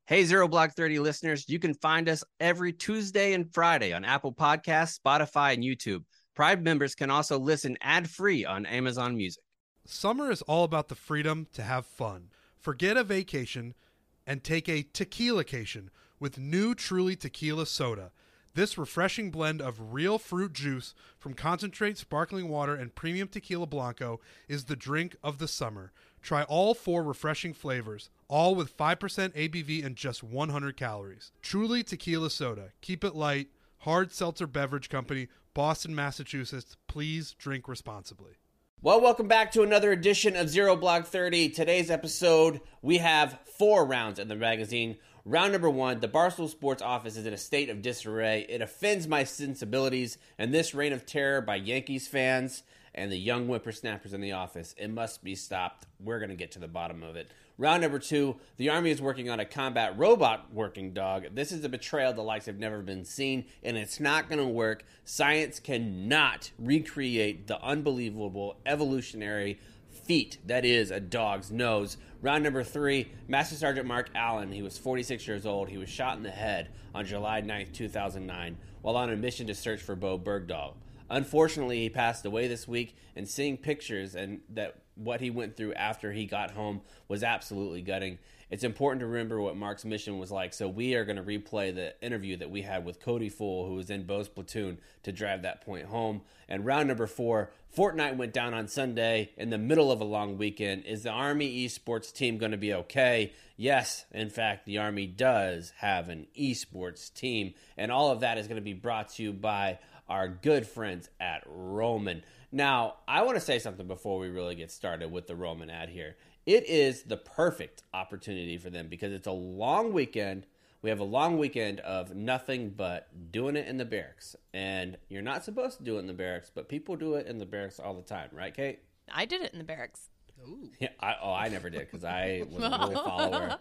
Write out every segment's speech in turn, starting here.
Hey, Zero Block 30 listeners, you can find us every Tuesday and Friday on Apple Podcasts, Spotify, and YouTube. Pride members can also listen ad-free on Amazon Music. Summer is all about the freedom to have fun. Forget a vacation and take a tequila-cation with new Truly Tequila Soda. This refreshing blend of real fruit juice from concentrate sparkling water and premium tequila blanco is the drink of the summer. Try all 4 refreshing flavors, all with 5% ABV and just 100 calories. Truly Tequila Soda. Keep it light. Hard Seltzer Beverage Company, Boston, Massachusetts. Please drink responsibly. Well, welcome back to another edition of Zero Block 30. Today's episode, we have 4 rounds in the magazine. Round number 1, the Barstool Sports office is in a state of disarray. It offends my sensibilities, and this reign of terror by Yankees fans and the young whippersnappers in the office, it must be stopped. We're going to get to the bottom of it. Round number 2, the Army is working on a combat robot working dog. This is a betrayal the likes have never been seen, and it's not going to work. Science cannot recreate the unbelievable evolutionary feat that is a dog's nose. Round number 3, Master Sergeant Mark Allen. He was 46 years old. He was shot in the head on July 9th, 2009, while on a mission to search for Bo Bergdahl. Unfortunately, he passed away this week, and seeing pictures and that what he went through after he got home was absolutely gutting. It's important to remember what Mark's mission was like, so we are going to replay the interview that we had with Cody Fool, who was in Bo's platoon, to drive that point home. And round number 4, Fortnite went down on Sunday in the middle of a long weekend. Is the Army esports team going to be okay? Yes, in fact, the Army does have an esports team, and all of that is going to be brought to you by our good friends at Roman. Now, I want to say something before we really get started with the Roman ad here. It is the perfect opportunity for them because it's a long weekend. We have a long weekend of nothing but doing it in the barracks. And you're not supposed to do it in the barracks, but people do it in the barracks all the time. Right, Kate? I did it in the barracks. Ooh. Yeah, I never did because I was a rule follower.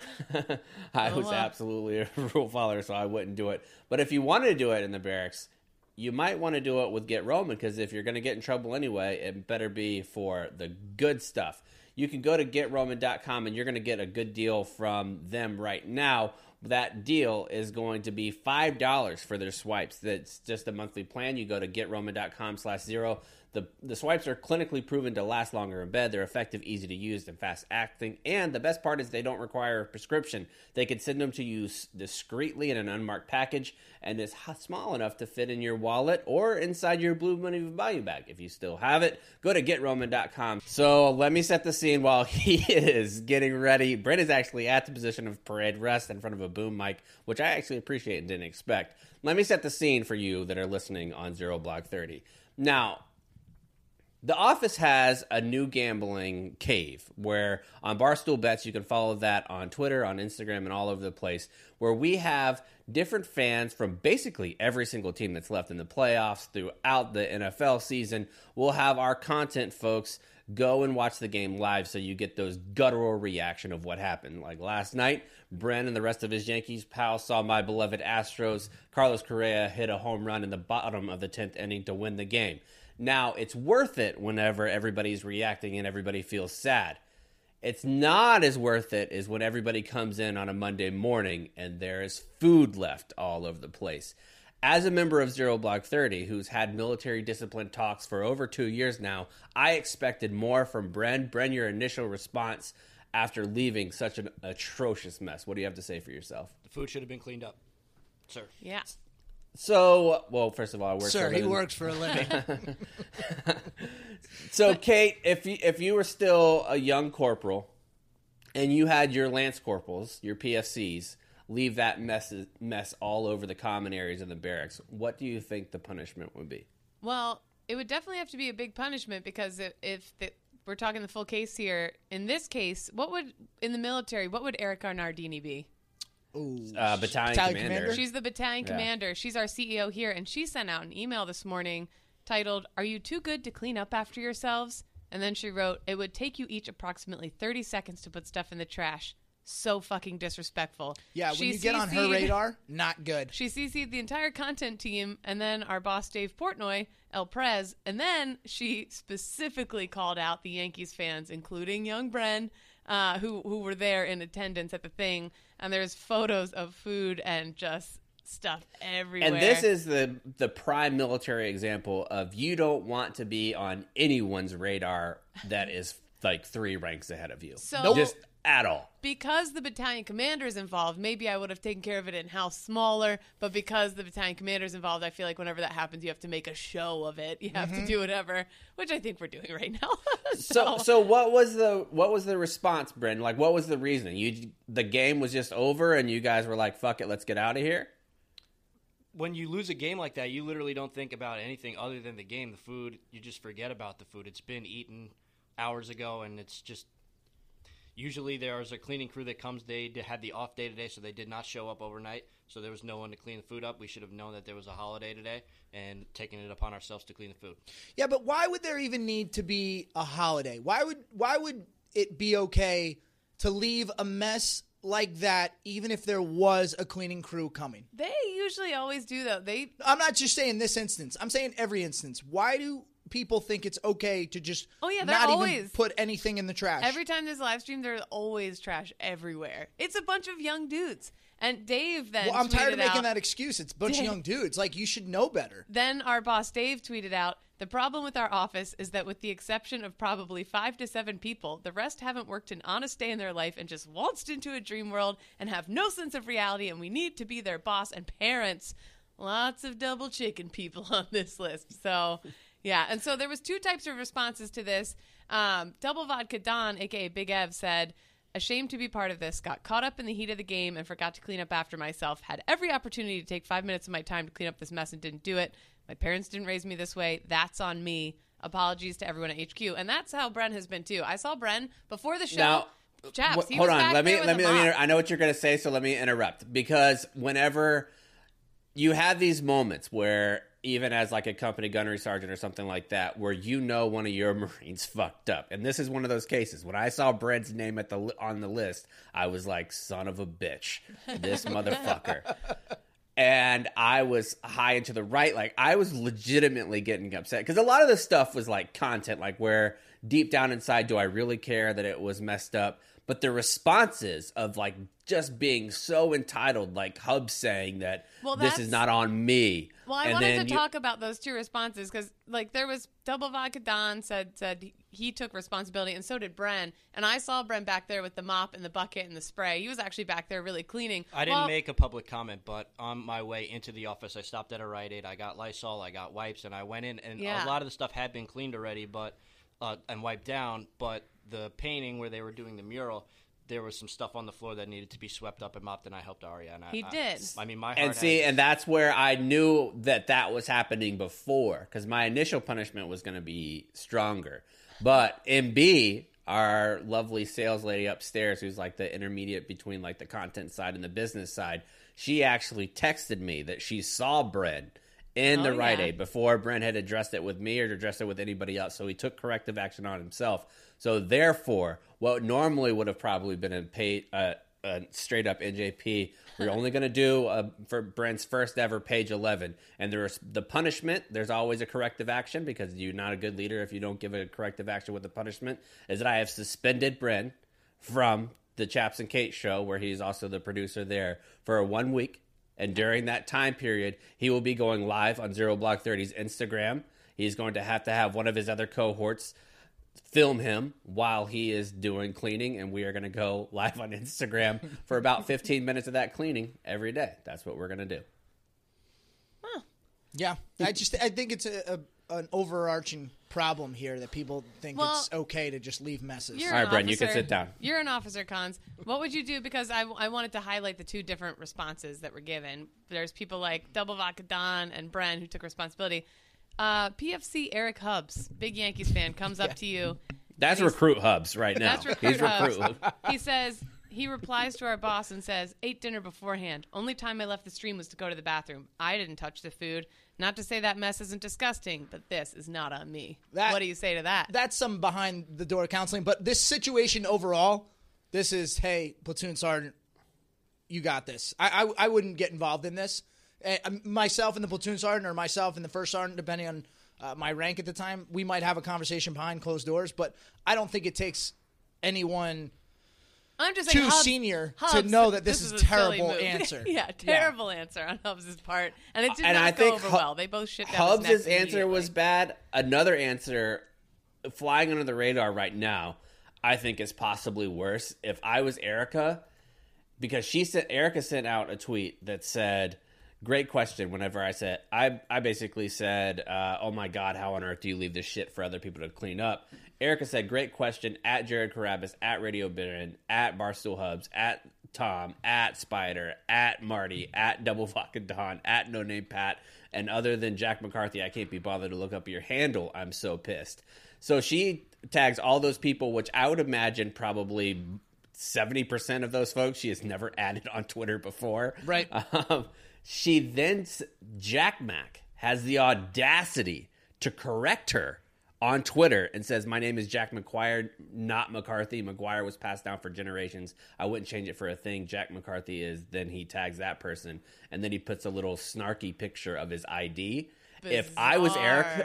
I was absolutely a rule follower, so I wouldn't do it. But if you want to do it in the barracks, you might want to do it with Get Roman, because if you're going to get in trouble anyway, it better be for the good stuff. You can go to GetRoman.com, and you're going to get a good deal from them right now. That deal is going to be $5 for their swipes. That's just a monthly plan. You go to GetRoman.com/0. The swipes are clinically proven to last longer in bed. They're effective, easy to use, and fast acting. And the best part is they don't require a prescription. They can send them to you discreetly in an unmarked package, and it's small enough to fit in your wallet or inside your Blue Money Value bag. If you still have it, go to GetRoman.com. So let me set the scene while he is getting ready. Brent is actually at the position of parade rest in front of a boom mic, which I actually appreciate and didn't expect. Let me set the scene for you that are listening on Zero Block 30. Now, the office has a new gambling cave where on Barstool Bets, you can follow that on Twitter, on Instagram, and all over the place, where we have different fans from basically every single team that's left in the playoffs throughout the NFL season. We'll have our content folks go and watch the game live so you get those guttural reaction of what happened. Like last night, Bren and the rest of his Yankees pals saw my beloved Astros. Carlos Correa hit a home run in the bottom of the 10th inning to win the game. Now, it's worth it whenever everybody's reacting and everybody feels sad. It's not as worth it as when everybody comes in on a Monday morning and there is food left all over the place. As a member of Zero Block 30, who's had military discipline talks for over 2 years now, I expected more from Bren. Bren, your initial response after leaving such an atrocious mess. What do you have to say for yourself? The food should have been cleaned up, sir. Yeah. So, well, first of all, I work Sir, he works for a living. So, Kate, if you were still a young corporal and you had your lance corporals, your PFCs, leave that mess all over the common areas of the barracks, what do you think the punishment would be? Well, it would definitely have to be a big punishment because we're talking the full case here. In this case, in the military, what would Erica Nardini be? Battalion commander. She's the battalion commander. She's our CEO here, and she sent out an email this morning titled, "Are you too good to clean up after yourselves?" And then she wrote, "It would take you each approximately 30 seconds to put stuff in the trash. So fucking disrespectful." Yeah, when you get on her radar, not good. She CC'd the entire content team and then our boss Dave Portnoy, El Prez, and then she specifically called out the Yankees fans, including young Bren, who were there in attendance at the thing. and there's photos of food and just stuff everywhere. And this is the prime military example of you don't want to be on anyone's radar that is like 3 ranks ahead of you. So just at all. Because the battalion commander is involved, maybe I would have taken care of it in-house smaller, but because the battalion commander is involved, I feel like whenever that happens, you have to make a show of it. You have to do whatever, which I think we're doing right now. So what was the response, Bryn? Like, what was the reasoning? The game was just over and you guys were like, fuck it, let's get out of here? When you lose a game like that, you literally don't think about anything other than the game. The food, you just forget about the food. It's been eaten hours ago, and it's just... Usually there's a cleaning crew that comes. They had the off day today, so they did not show up overnight. So there was no one to clean the food up. We should have known that there was a holiday today and taken it upon ourselves to clean the food. Yeah, but why would there even need to be a holiday? Why would it be okay to leave a mess like that even if there was a cleaning crew coming? They usually always do, though. I'm not just saying this instance. I'm saying every instance. Why do people think it's okay to just not even put anything in the trash? Every time there's a live stream, there's always trash everywhere. It's a bunch of young dudes. And Dave then I'm tired of making out, that excuse. It's a bunch of young dudes. Like, you should know better. Then our boss Dave tweeted out, the problem with our office is that with the exception of probably 5 to 7 people, the rest haven't worked an honest day in their life and just waltzed into a dream world and have no sense of reality, and we need to be their boss and parents. Lots of double chicken people on this list. So... yeah, and so there was 2 types of responses to this. Double Vodka Don, a.k.a. Big Ev, said, ashamed to be part of this, got caught up in the heat of the game and forgot to clean up after myself, had every opportunity to take 5 minutes of my time to clean up this mess and didn't do it. My parents didn't raise me this way. That's on me. Apologies to everyone at HQ. And that's how Bren has been, too. I saw Bren before the show. Now, Chaps, hold on. Let me I know what you're going to say, so let me interrupt. Because whenever you have these moments where... even as like a company gunnery sergeant or something like that, where you know one of your Marines fucked up. And this is one of those cases. When I saw Bren's name on the list, I was like, son of a bitch, this motherfucker. And I was high and to the right. Like, I was legitimately getting upset. Because a lot of this stuff was like content, like where deep down inside, do I really care that it was messed up? But the responses of like just being so entitled, like Hub saying that this is not on me. Well, I wanted to talk about those 2 responses because like there was Double Vodka Don said he took responsibility and so did Bren. And I saw Bren back there with the mop and the bucket and the spray. He was actually back there really cleaning. I didn't make a public comment, but on my way into the office, I stopped at a Rite Aid. I got Lysol, I got wipes, and I went in. And a lot of the stuff had been cleaned already and wiped down, but the painting where they were doing the mural, there was some stuff on the floor that needed to be swept up and mopped, and I helped Aria. And he did. I mean, my heart. And that's where I knew that was happening before, because my initial punishment was going to be stronger. But MB, our lovely sales lady upstairs, who's like the intermediate between like the content side and the business side, she actually texted me that she saw Bren in the Rite Aid before Brent had addressed it with me or addressed it with anybody else. So he took corrective action on himself. So therefore, what normally would have probably been a straight up NJP, we're only going to do for Brent's first ever page 11. And there's the punishment. There's always a corrective action because you're not a good leader if you don't give a corrective action with the punishment. Is that I have suspended Brent from the Chaps and Kate show, where he's also the producer there, for 1 week. And during that time period, he will be going live on Zero Block 30's Instagram. He's going to have one of his other cohorts film him while he is doing cleaning, and we are going to go live on Instagram for about 15 minutes of that cleaning every day. That's what we're going to do. Huh. Yeah. I think it's an overarching problem here that people think it's okay to just leave messes. All right, Brent, you can sit down. You're an officer, Cons. What would you do? Because I wanted to highlight the 2 different responses that were given. There's people like Double Vodka Don and Bren who took responsibility. PFC Eric Hubbs, big Yankees fan, comes up to you. That's Recruit Hubs right now. That's Recruit Hubs. He says, he replies to our boss and says, ate dinner beforehand. Only time I left the stream was to go to the bathroom. I didn't touch the food. Not to say that mess isn't disgusting, but this is not on me. What do you say to that? That's some behind the door counseling. But this situation overall, this is, hey, platoon sergeant, you got this. I wouldn't get involved in this. Myself and the platoon sergeant, or myself and the first sergeant, depending on my rank at the time, we might have a conversation behind closed doors. But I don't think it takes anyone I'm just saying, too Hubs, senior Hubs, to know that this is a a silly terrible move. answer. Yeah, terrible answer on Hubs' part. And it did And not I go think over Hu- well. They both shit down Hubs' his neck answer was immediately. bad. Another answer, flying under the radar right now, I think is possibly worse. If I was Erica, because Erica sent out a tweet that said, "Great question." Whenever I basically said, "Oh my God, how on earth do you leave this shit for other people to clean up?" Erica said, "Great question." At Jared Carabas, at Radio Baron, at Barstool Hubs, at Tom, at Spider, at Marty, at Double Fucking Don, at No Name Pat, and other than Jack McCarthy, I can't be bothered to look up your handle. I'm so pissed. So she tags all those people, which I would imagine probably 70% of those folks she has never added on Twitter before. Right. She then, Jack Mac has the audacity to correct her on Twitter and says, "My name is Jack McGuire, not McCarthy. McGuire was passed down for generations. I wouldn't change it for a thing. Jack McCarthy is," then he tags that person. And then he puts a little snarky picture of his ID. If I was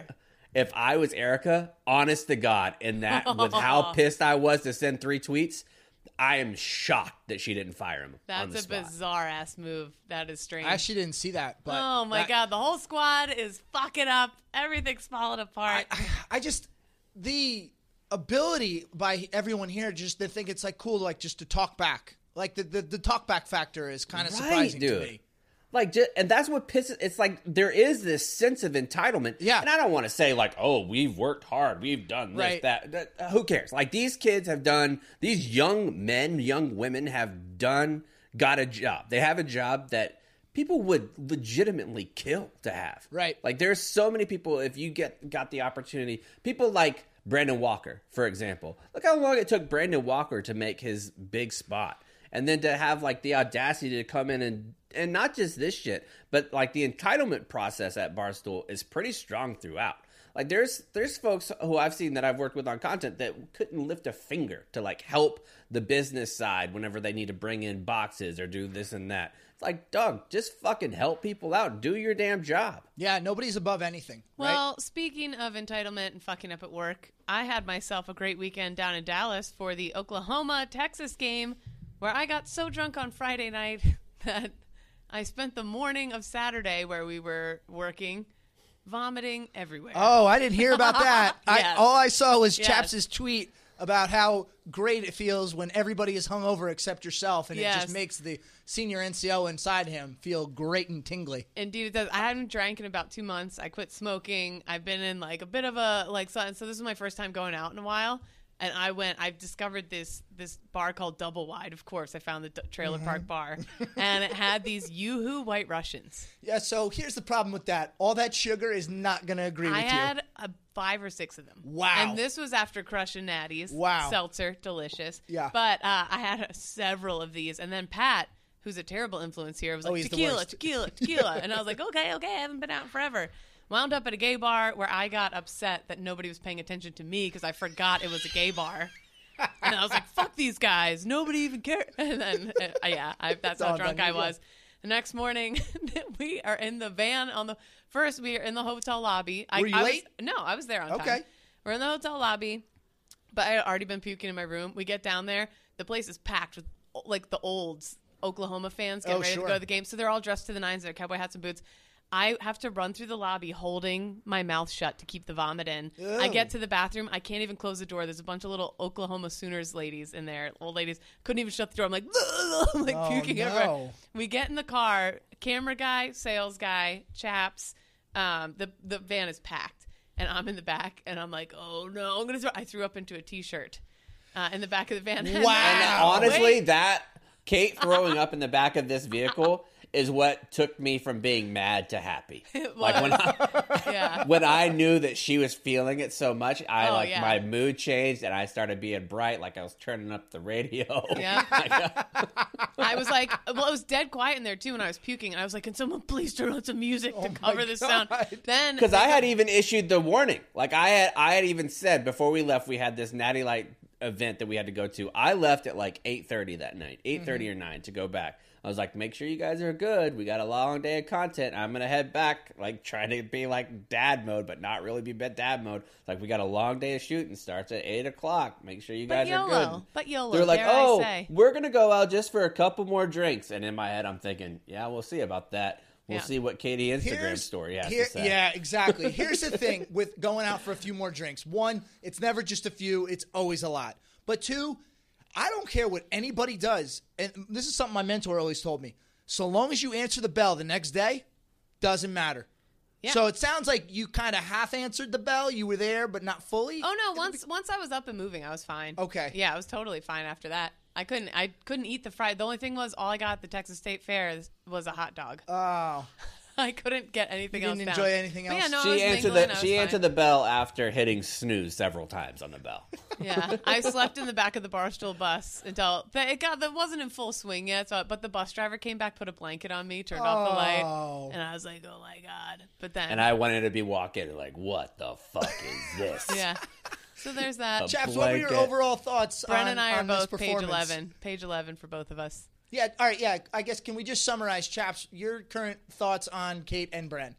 Erica, honest to God, in that, with how pissed I was to send 3 tweets, I am shocked that she didn't fire him. on the That's a spot. bizarre ass move. That is strange. I actually didn't see that. But oh my God, the whole squad is fucking up. Everything's falling apart. I just the ability by everyone here just to think it's like cool, like just to talk back. Like the talk back factor is kind of surprising to me. Like, and that's what pisses. It's like there is this sense of entitlement. Yeah. And I don't want to say like, "Oh, we've worked hard, we've done this, Right. that." Who cares? Like, these kids have done. These young men, young women have got a job. They have a job that people would legitimately kill to have. Right. Like, there's so many people. If you got the opportunity, people like Brandon Walker, for example. Look how long it took Brandon Walker to make his big spot. And then to have like the audacity to come in and not just this shit, but like the entitlement process at Barstool is pretty strong throughout. Like there's folks who I've seen that I've worked with on content that couldn't lift a finger to like help the business side whenever they need to bring in boxes or do this and that. It's like, dog, just fucking help people out. Do your damn job. Yeah, nobody's above anything. Well, right? speaking of entitlement and fucking up at work, I had myself a great weekend down in Dallas for the Oklahoma-Texas game, where I got so drunk on Friday night that I spent the morning of Saturday, where we were working, vomiting everywhere. Oh, I didn't hear about that. Yes. All I saw was Yes. Chaps' tweet about how great it feels when everybody is hungover except yourself, and it Yes. just makes the senior NCO inside him feel great and tingly. Indeed, it does. I hadn't drank in about 2 months. I quit smoking. I've been in like a bit of a so this is my first time going out in a while. And I've discovered this bar called Double Wide. Of course, I found the trailer park bar. And it had these Yoo-Hoo White Russians. Yeah, so here's the problem with that. All that sugar is not going to agree with I you. had 5 or 6 of them. Wow. And this was after Crushin' Natties. Wow. Seltzer, delicious. Yeah. But I had several of these. And then Pat, who's a terrible influence here, was like, he's the tequila, worst. tequila. And I was like, okay, I haven't been out in forever. Wound up at a gay bar where I got upset that nobody was paying attention to me because I forgot it was a gay bar. And I was like, fuck these guys. Nobody even cares. And then, that's how all drunk done. I Yeah. was. The next morning, we are in the van we are in the hotel lobby. Were you late? No, I was there on time. Okay. We're in the hotel lobby, but I had already been puking in my room. We get down there. The place is packed with like the olds Oklahoma fans getting ready sure. to go to the game. So they're all dressed to the nines. They're cowboy hats and boots. I have to run through the lobby holding my mouth shut to keep the vomit in. Ew. I get to the bathroom. I can't even close the door. There's a bunch of little Oklahoma Sooners ladies in there, old ladies. Couldn't even shut the door. I'm like, I'm like Oh, puking no. everywhere. We get in the car. Camera guy, sales guy, Chaps. The van is packed. And I'm in the back. And I'm like, oh, no. I threw up into a T-shirt in the back of the van. Wow. And honestly, that Kate throwing up in the back of this vehicle is what took me from being mad to happy. Like when I knew that she was feeling it so much, my mood changed and I started being bright, like I was turning up the radio. Yeah. I was like, well, it was dead quiet in there too when I was puking. And I was like, can someone please turn on some music to cover this sound? Then Because I had even issued the warning. Like I had even said before we left, we had this Natty Light event that we had to go to. I left at like 8:30 that night, 8:30 or 9 to go back. I was like, make sure you guys are good. We got a long day of content. I'm going to head back, like, trying to be, like, dad mode, but not really be dad mode. Like, we got a long day of shooting. Starts at 8 o'clock. Make sure you guys are good. But YOLO, They're like, dare oh, I say. we're going to go out just for a couple more drinks. And in my head, I'm thinking, yeah, we'll see about that. We'll Yeah. see what Katie Instagram story has to say. Yeah, exactly. Here's the thing with going out for a few more drinks. One, it's never just a few. It's always a lot. But two, I don't care what anybody does. And this is something my mentor always told me. So long as you answer the bell the next day, doesn't matter. Yeah. So it sounds like you kind of half answered the bell. You were there, but not fully. Oh no! Once I was up and moving, I was fine. Okay. Yeah, I was totally fine after that. I couldn't eat the fried. The only thing was, all I got at the Texas State Fair was a hot dog. Oh. I couldn't get anything You else. didn't down. enjoy anything But else? yeah, no, I She was answered mingling, she answered the bell after hitting snooze several times on the bell. Yeah, I slept in the back of the Barstool bus until that wasn't in full swing yet. But the bus driver came back, put a blanket on me, turned off the light, and I was like, "Oh my god!" But then, And I wanted to be walking like, what the fuck is this? yeah. So there's that. Chaps, what were your blanket. overall thoughts Bren on, and I are on this both page performance? 11. Page 11 for both of us. Yeah, all right, yeah. I guess, can we just summarize, Chaps, your current thoughts on Kate and Bren?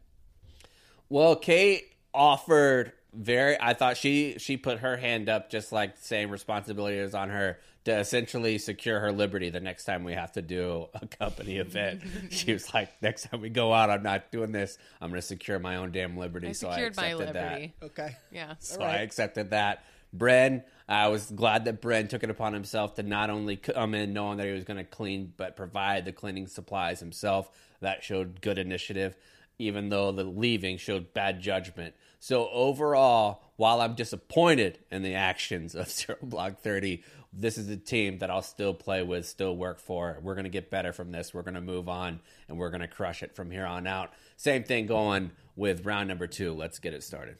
Well, Kate offered I thought she put her hand up, just like saying responsibility is on her to essentially secure her liberty the next time we have to do a company event. She was like, next time we go out, I'm not doing this. I'm going to secure my own damn liberty. I So I secured my accepted that. liberty. Okay. Yeah. So I accepted that. Bren, I was glad that Bren took it upon himself to not only come in knowing that he was going to clean, but provide the cleaning supplies himself. That showed good initiative, even though the leaving showed bad judgment. So overall, while I'm disappointed in the actions of Zero Block 30, this is a team that I'll still play with, still work for. We're going to get better from this. We're going to move on, and we're going to crush it from here on out. Same thing going with round number 2. Let's get it started.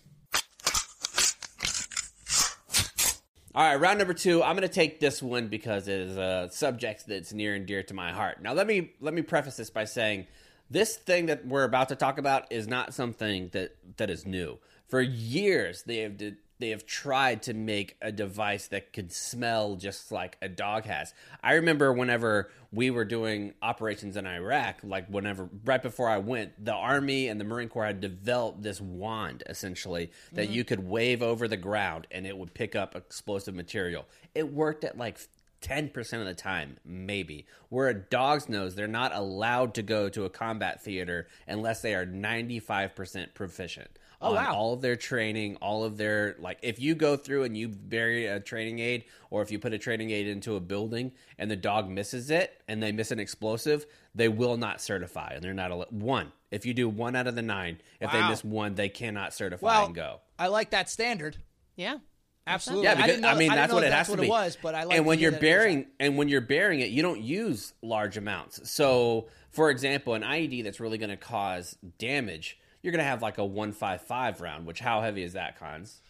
All right, round number 2. I'm going to take this one because it is a subject that's near and dear to my heart. Now, let me preface this by saying this thing that we're about to talk about is not something that is new. For years, they have tried to make a device that could smell just like a dog has. I remember whenever we were doing operations in Iraq, right before I went, the Army and the Marine Corps had developed this wand, essentially, that you could wave over the ground and it would pick up explosive material. It worked at 10% of the time, maybe. Where a dog's nose, they're not allowed to go to a combat theater unless they are 95% proficient. Oh, wow. All of their training, all of their, if you go through and you bury a training aid, or if you put a training aid into a building and the dog misses it and they miss an explosive, they will not certify. And they're not one. If you do 1 out of the 9, if they miss 1, they cannot certify and go. I like that standard. Yeah. Absolutely. Yeah, because, I didn't that's know what it that's has to what be. It was, but I like and when to you're hear that it was burying, when you're burying it, you don't use large amounts. So, for example, an IED that's really going to cause damage, you're going to have a 155 round. Which, how heavy is that, Cons?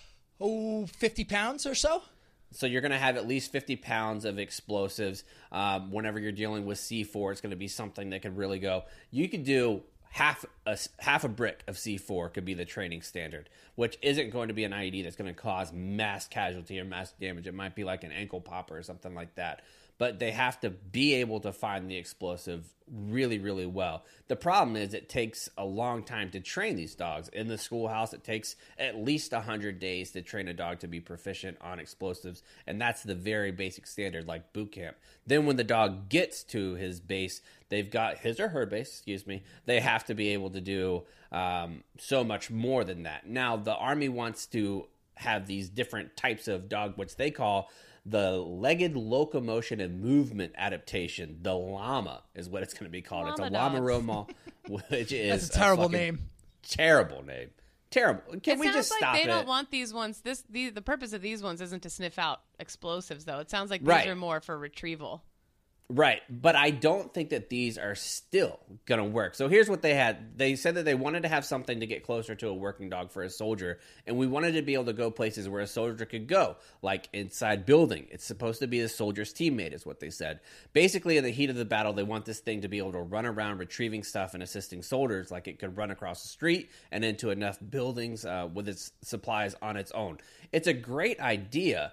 50 pounds or so. So you're going to have at least 50 pounds of explosives. Whenever you're dealing with C4, it's going to be something that could really go. You could do half a brick of C4 could be the training standard, which isn't going to be an IED that's going to cause mass casualty or mass damage. It might be like an ankle popper or something like that. But they have to be able to find the explosive really, really well. The problem is it takes a long time to train these dogs. In the schoolhouse, it takes at least 100 days to train a dog to be proficient on explosives, and that's the very basic standard, like boot camp. Then when the dog gets to his base, they've got his or her base, they have to be able to do so much more than that. Now, the Army wants to have these different types of dog, which they call the legged locomotion and movement adaptation. The llama is what it's going to be called. Llama it's a llama dogs. Roma, which is That's a terrible name. Terrible name. Terrible. Can we just stop they it? don't want these ones. The purpose of these ones isn't to sniff out explosives, though. It sounds like these Right. are more for retrieval. Right, but I don't think that these are still going to work. So here's what they had. They said that they wanted to have something to get closer to a working dog for a soldier, and we wanted to be able to go places where a soldier could go, like inside building. It's supposed to be the soldier's teammate, is what they said. Basically, in the heat of the battle, they want this thing to be able to run around retrieving stuff and assisting soldiers, like it could run across the street and into enough buildings with its supplies on its own. It's a great idea,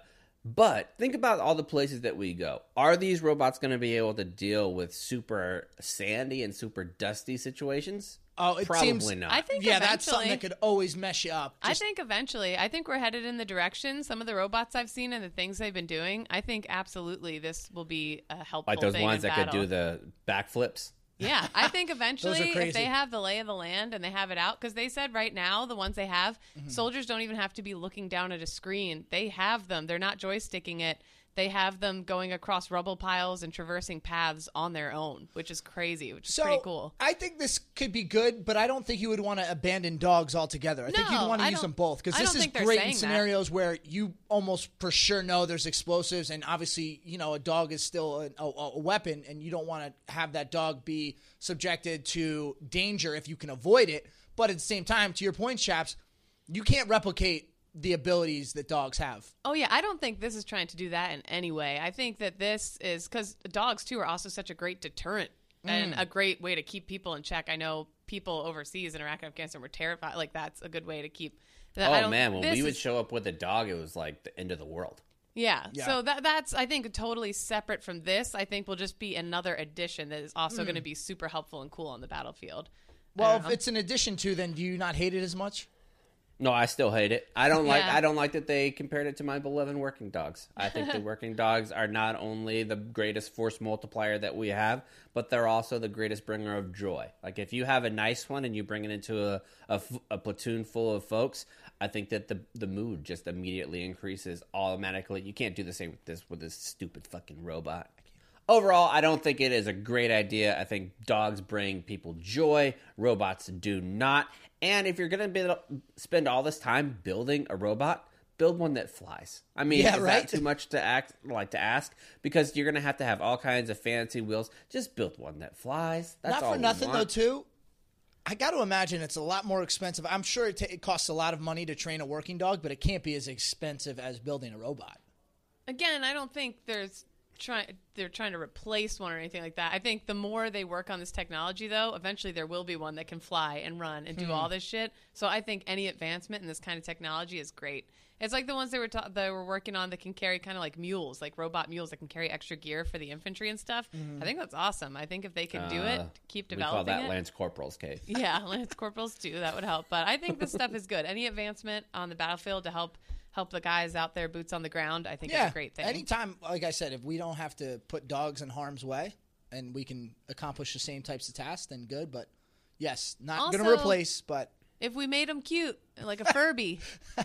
But think about all the places that we go. Are these robots going to be able to deal with super sandy and super dusty situations? Oh, it Probably seems not. I think that's something that could always mess you up. I think eventually. I think we're headed in the direction. Some of the robots I've seen and the things they've been doing, I think absolutely this will be a helpful Like those thing ones in that could battle. do the backflips. Yeah, I think eventually if crazy. they have the lay of the land and they have it out, because they said right now, the ones they have, soldiers don't even have to be looking down at a screen. They have them. They're not joysticking it. They have them going across rubble piles and traversing paths on their own, which is crazy, which is pretty cool. I think this could be good, but I don't think you would want to abandon dogs altogether. I think you'd want to use them both, because I this don't is think they're great in saying that. scenarios where you almost for sure know there's explosives, and obviously, a dog is still a weapon, and you don't want to have that dog be subjected to danger if you can avoid it. But at the same time, to your point, Chaps, you can't replicate the abilities that dogs have. Oh, yeah. I don't think this is trying to do that in any way. I think that this is because dogs, too, are also such a great deterrent and a great way to keep people in check. I know people overseas in Iraq and Afghanistan were terrified. Like, that's a good way to keep. Oh, man. When we would show up with a dog, it was like the end of the world. Yeah. So that's, I think, totally separate from this. I think will just be another addition that is also going to be super helpful and cool on the battlefield. Well, if it's an addition to, then do you not hate it as much? No, I still hate it. I don't Yeah. like that they compared it to my beloved working dogs. I think the working dogs are not only the greatest force multiplier that we have, but they're also the greatest bringer of joy. Like if you have a nice one and you bring it into a platoon full of folks, I think that the mood just immediately increases automatically. You can't do the same with this stupid fucking robot. Overall, I don't think it is a great idea. I think dogs bring people joy. Robots do not. And if you're going to spend all this time building a robot, build one that flies. I mean, is that too much to ask? Because you're going to have all kinds of fancy wheels. Just build one that flies. That's not all for nothing, we want. though, too. I got to imagine it's a lot more expensive. I'm sure it costs a lot of money to train a working dog, but it can't be as expensive as building a robot. Again, I don't think they're trying to replace one or anything like that. I think the more they work on this technology, though, eventually there will be one that can fly and run and do all this shit. So I think any advancement in this kind of technology is great. It's like the ones they were working on that can carry kind of like mules, like robot mules that can carry extra gear for the infantry and stuff. I think that's awesome. I think if they can do it, keep developing it. We call that Lance Corporal's case. Yeah, Lance Corporals too. That would help. But I think this stuff is good. Any advancement on the battlefield to help the guys out there, boots on the ground, I think is a great thing. Anytime, like I said, if we don't have to put dogs in harm's way and we can accomplish the same types of tasks, then good. But yes, not going to replace, but if we made them cute, like a Furby,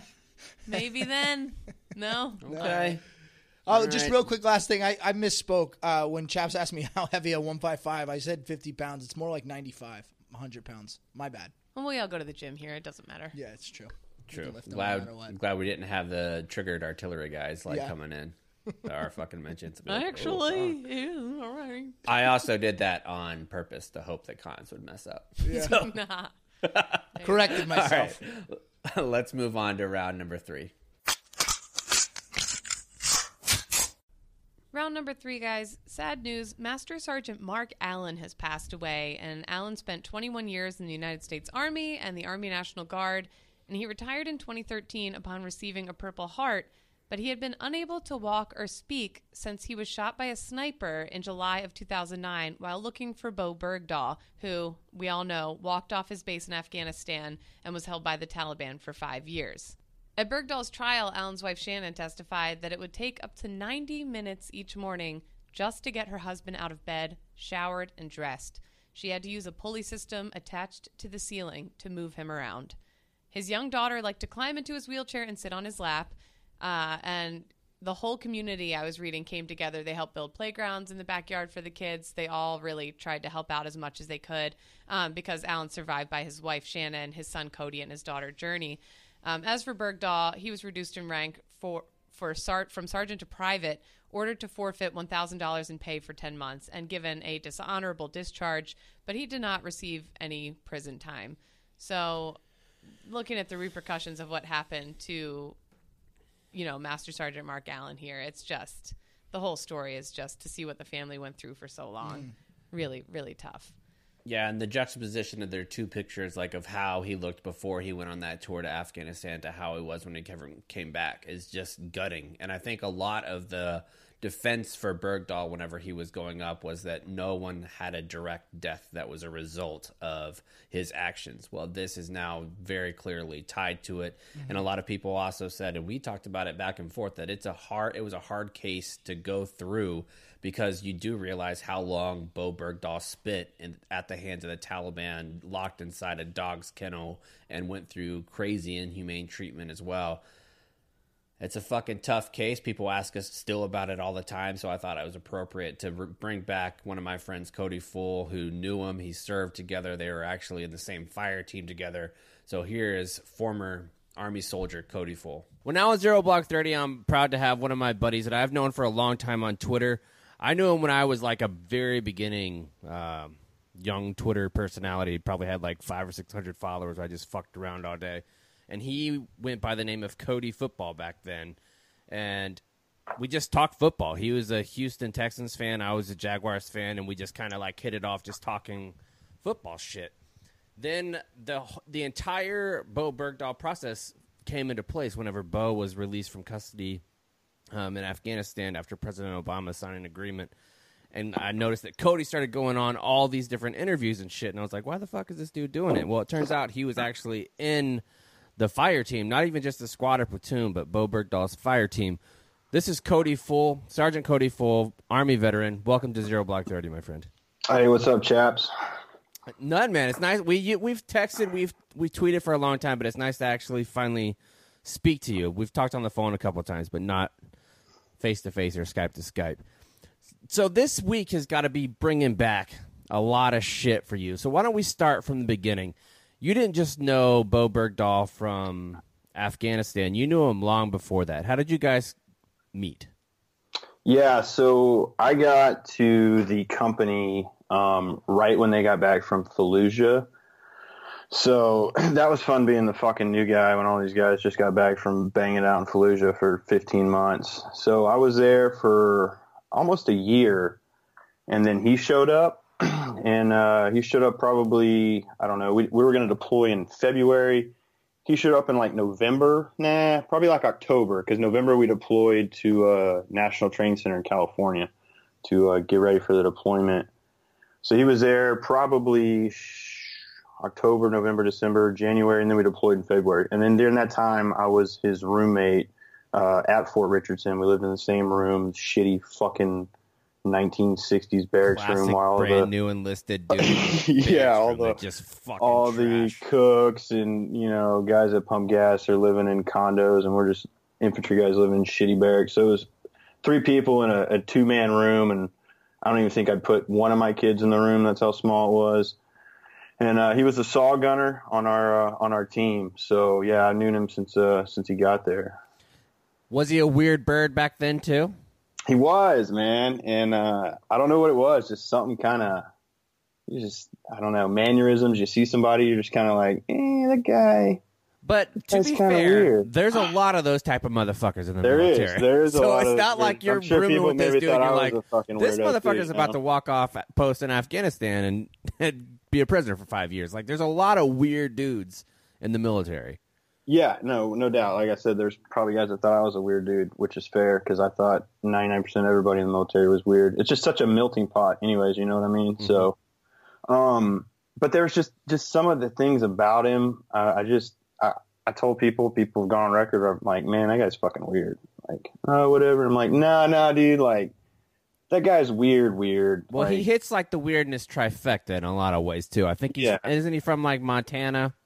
maybe then. No? Okay. Oh, just real quick, last thing. I misspoke. When Chaps asked me how heavy a 155, I said 50 pounds. It's more like 95, 100 pounds. My bad. Well, we all go to the gym here. It doesn't matter. Yeah, it's true. True. Glad we didn't have the triggered artillery guys coming in. Our fucking mentions. Actually, all right. I also did that on purpose to hope that Cons would mess up. Yeah. So, Nah. Corrected myself. all right. Let's move on to round number 3. Round number 3, guys. Sad news. Master Sergeant Mark Allen has passed away, and Allen spent 21 years in the United States Army and the Army National Guard, and he retired in 2013 upon receiving a Purple Heart, but he had been unable to walk or speak since he was shot by a sniper in July of 2009 while looking for Bo Bergdahl, who, we all know, walked off his base in Afghanistan and was held by the Taliban for 5 years. At Bergdahl's trial, Allen's wife Shannon testified that it would take up to 90 minutes each morning just to get her husband out of bed, showered, and dressed. She had to use a pulley system attached to the ceiling to move him around. His young daughter liked to climb into his wheelchair and sit on his lap, and the whole community, I was reading, came together. They helped build playgrounds in the backyard for the kids. They all really tried to help out as much as they could because Allen survived by his wife Shannon, his son Cody, and his daughter Journey. As for Bergdahl, he was reduced in rank from sergeant to private, ordered to forfeit $1,000 in pay for 10 months, and given a dishonorable discharge, but he did not receive any prison time. So looking at the repercussions of what happened to, Master Sergeant Mark Allen here, it's just, the whole story is just to see what the family went through for so long. Really, really tough. Yeah, and the juxtaposition of their two pictures, like of how he looked before he went on that tour to Afghanistan to how he was when he came back, is just gutting. And I think a lot of the defense for Bergdahl whenever he was going up was that no one had a direct death that was a result of his actions. Well, this is now very clearly tied to it. Mm-hmm. And a lot of people also said, and we talked about it back and forth, that it was a hard case to go through, because you do realize how long Bo Bergdahl spit at the hands of the Taliban, locked inside a dog's kennel, and went through crazy inhumane treatment as well. It's a fucking tough case. People ask us still about it all the time, so I thought it was appropriate to bring back one of my friends, Cody Full, who knew him. He served together. They were actually in the same fire team together. So here is former Army soldier Cody Full. Well, now at Zero Block 30, I'm proud to have one of my buddies that I've known for a long time on Twitter. I knew him when I was like a very beginning young Twitter personality. Probably had like 500 or 600 followers. I just fucked around all day. And he went by the name of Cody Football back then. And we just talked football. He was a Houston Texans fan. I was a Jaguars fan. And we just kind of like hit it off just talking football shit. Then the entire Bo Bergdahl process came into place whenever Bo was released from custody in Afghanistan after President Obama signed an agreement. And I noticed that Cody started going on all these different interviews and shit. And I was like, why the fuck is this dude doing it? Well, it turns out he was actually in the fire team, not even just the squad or platoon, but Bo Bergdahl's fire team. This is Cody Full, Sergeant Cody Full, Army veteran. Welcome to Zero Block 30, my friend. Hey, what's up, chaps? None, man. It's nice. We've texted, we've tweeted for a long time, but it's nice to actually finally speak to you. We've talked on the phone a couple of times, but not face-to-face or Skype to Skype. So this week has got to be bringing back a lot of shit for you. So why don't we start from the beginning? You didn't just know Bo Bergdahl from Afghanistan. You knew him long before that. How did you guys meet? Yeah, so I got to the company right when they got back from Fallujah. So that was fun being the fucking new guy when all these guys just got back from banging out in Fallujah for 15 months. So I was there for almost a year, and then he showed up. And he showed up probably, I don't know, we were going to deploy in February. He showed up in like November. Probably like October, because November we deployed to National Training Center in California to get ready for the deployment. So he was there probably October, November, December, January, and then we deployed in February. And then during that time, I was his roommate at Fort Richardson. We lived in the same room, shitty fucking 1960s barracks Classic room, while brand new enlisted dude. yeah, all the cooks and guys that pump gas are living in condos, and we're just infantry guys living in shitty barracks. So it was 3 people in a 2-man room, and I don't even think I'd put one of my kids in the room. That's how small it was. And he was a saw gunner on our team. So yeah, I knew him since he got there. Was he a weird bird back then too? He was, man, and I don't know what it was. Just something kind of, I don't know, mannerisms. You see somebody, you're just kind of like, that guy. But to be fair, weird. There's a lot of those type of motherfuckers in the military. There's a lot. So it's not like you're rooming with this dude. You're like, this motherfucker's about to walk off post in Afghanistan and be a prisoner for 5 years. Like, there's a lot of weird dudes in the military. Yeah, no doubt. Like I said, there's probably guys that thought I was a weird dude, which is fair because I thought 99% of everybody in the military was weird. It's just such a melting pot anyways, you know what I mean? Mm-hmm. So, but there's just some of the things about him. I told people have gone on record. I'm like, man, that guy's fucking weird. Like, oh, whatever. I'm like, nah, dude. Like, that guy's weird. Well, like, he hits like the weirdness trifecta in a lot of ways too. I think isn't he from like Montana?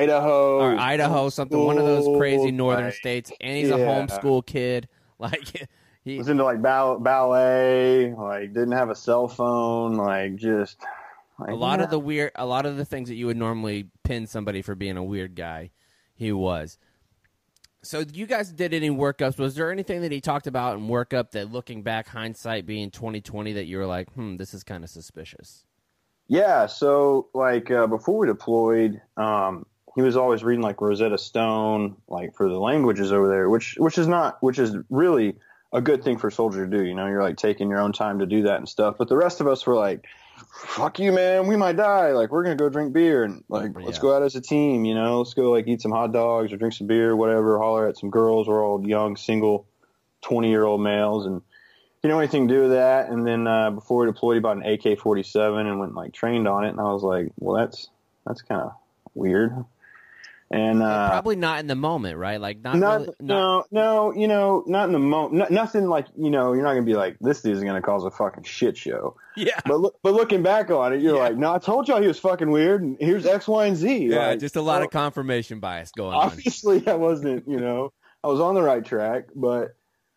Idaho, something, one of those crazy northern states, and he's a homeschool kid. Like he was into like ballet, like didn't have a cell phone, like just like, a lot of the things that you would normally pin somebody for being a weird guy, he was. So you guys did any workups? Was there anything that he talked about in workup that, looking back, hindsight being 2020, that you were like, this is kind of suspicious? Yeah, so like before we deployed, he was always reading like Rosetta Stone, like for the languages over there, which is really a good thing for a soldier to do. You know, you're like taking your own time to do that and stuff. But the rest of us were like, fuck you, man, we might die. Like, we're gonna go drink beer and like let's go out as a team, you know, let's go like eat some hot dogs or drink some beer, whatever, holler at some girls. We're all young, single, 20-year-old males, and he didn't want anything to do with that. And then before he deployed, he bought an AK-47 and went and like trained on it. And I was like, well, that's kind of weird. And probably not in the moment, right? Like not really, no, you know, not in the moment. Nothing like, you know, you're not gonna be like, this dude's gonna cause a fucking shit show. Yeah. But looking back on it, you're like, no, I told y'all he was fucking weird, and here's X, Y, and Z. Yeah, like, just a lot of confirmation bias going on. Obviously, I wasn't, you know, I was on the right track, but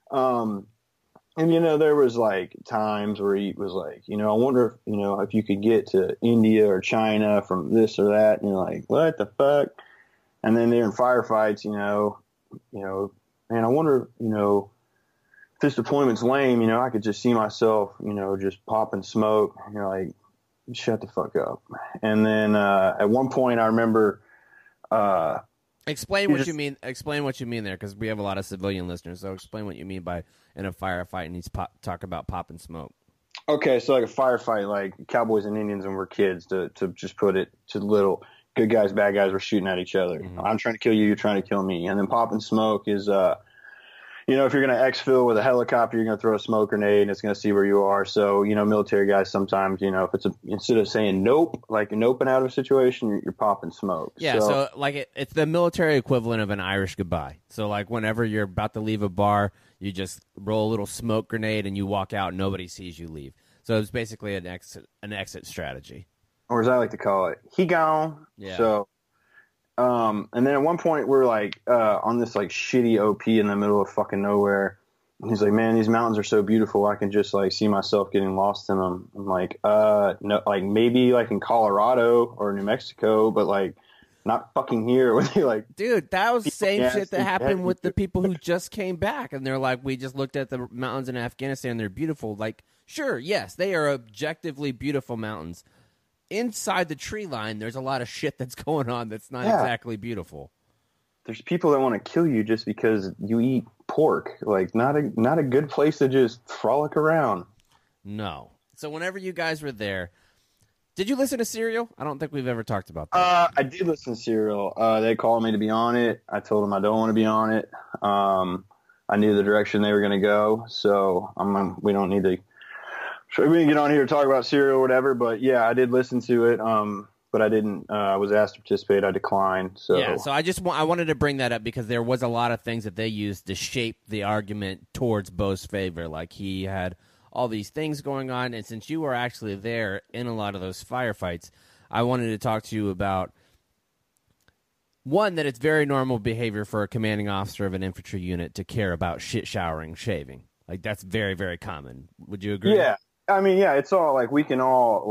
and you know, there was like times where he was like, you know, I wonder if, you know, if you could get to India or China from this or that, and you're like, what the fuck? And then they're in firefights, you know, man, I wonder, you know, if this deployment's lame, you know, I could just see myself, you know, just popping smoke. And you're like, shut the fuck up. And then at one point, I remember. Explain what you mean. Explain what you mean there, because we have a lot of civilian listeners. So explain what you mean by in a firefight, and he's talk about popping smoke. Okay, so like a firefight, like Cowboys and Indians when we're kids, to just put it to little. Good guys, bad guys were shooting at each other. Mm-hmm. I'm trying to kill you, you're trying to kill me. And then popping smoke is, you know, if you're going to exfil with a helicopter, you're going to throw a smoke grenade and it's going to see where you are. So, you know, military guys sometimes, you know, if it's instead of saying nope, like a nope and out of a situation, you're popping smoke. Yeah, so like it's the military equivalent of an Irish goodbye. So like whenever you're about to leave a bar, you just roll a little smoke grenade and you walk out, nobody sees you leave. So it's basically an exit strategy. Or as I like to call it, he gone. Yeah. So, and then at one point we're like on this like shitty OP in the middle of fucking nowhere. And he's like, man, these mountains are so beautiful. I can just like see myself getting lost in them. I'm like, no, like maybe like in Colorado or New Mexico, but like not fucking here. Where they like, dude, that was the same shit that happened with the people who just came back, and they're like, we just looked at the mountains in Afghanistan. They're beautiful. Like, sure, yes, they are objectively beautiful mountains. Inside the tree line, there's a lot of shit that's going on that's not exactly beautiful. There's people that want to kill you just because you eat pork. Like, not a good place to just frolic around. No. So whenever you guys were there, did you listen to Serial? I don't think we've ever talked about that. I did listen to Serial. They called me to be on it. I told them I don't want to be on it. I knew the direction they were going to go, so we don't need to. Sure, we can get on here to talk about Serial or whatever, but yeah, I did listen to it. But I didn't. I was asked to participate. I declined. So yeah. So I wanted to bring that up because there was a lot of things that they used to shape the argument towards Bo's favor. Like he had all these things going on, and since you were actually there in a lot of those firefights, I wanted to talk to you about one, that it's very normal behavior for a commanding officer of an infantry unit to care about shit showering, shaving. Like that's very, very common. Would you agree? Yeah. I mean, yeah, it's all like we can all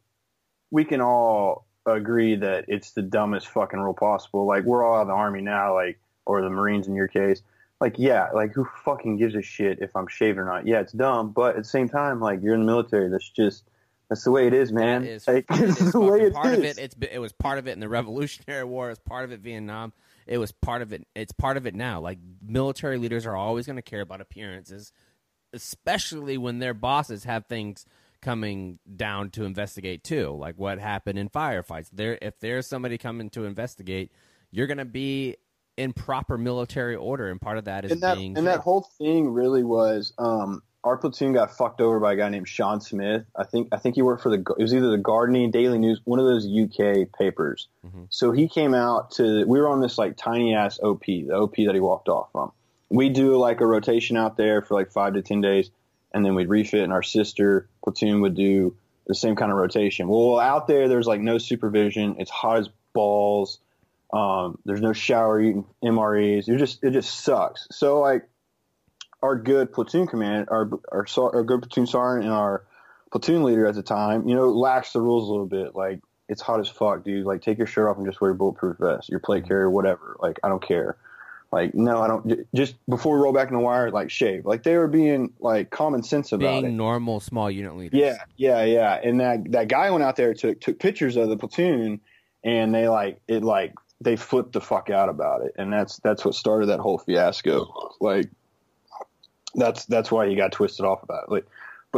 agree that it's the dumbest fucking rule possible. Like we're all out of the Army now, like, or the Marines in your case. Like, yeah, like who fucking gives a shit if I'm shaved or not? Yeah, it's dumb, but at the same time, like you're in the military. That's the way it is, man. It's the way it is. It was part of it in the Revolutionary War. It was part of it Vietnam. It was part of it. It's part of it now. Like military leaders are always going to care about appearances, especially when their bosses have things coming down to investigate too, like what happened in firefights. If there's somebody coming to investigate, you're going to be in proper military order, and part of that is that whole thing really was. Our platoon got fucked over by a guy named Sean Smith. I think he worked for it was either the Guardian, Daily News, one of those UK papers. Mm-hmm. So he came out we were on this like tiny ass OP, the OP that he walked off from. We do like a rotation out there for like 5 to 10 days, and then we'd refit, and our sister platoon would do the same kind of rotation. Well, out there's like no supervision. It's hot as balls. There's no shower, eating MREs. It just sucks. So like our good platoon command, our good platoon sergeant and our platoon leader at the time, lax the rules a little bit. Like, it's hot as fuck, dude. Like, take your shirt off and just wear your bulletproof vest, your plate carrier, whatever. Like, I don't care. Like, no, I don't. Just before we roll back in the wire, like, shave. Like, they were being, like, common sense about it. Being normal small unit leaders. Yeah. And that guy went out there, took pictures of the platoon, and they flipped the fuck out about it. And that's what started that whole fiasco. Like, that's why he got twisted off about it. Like, but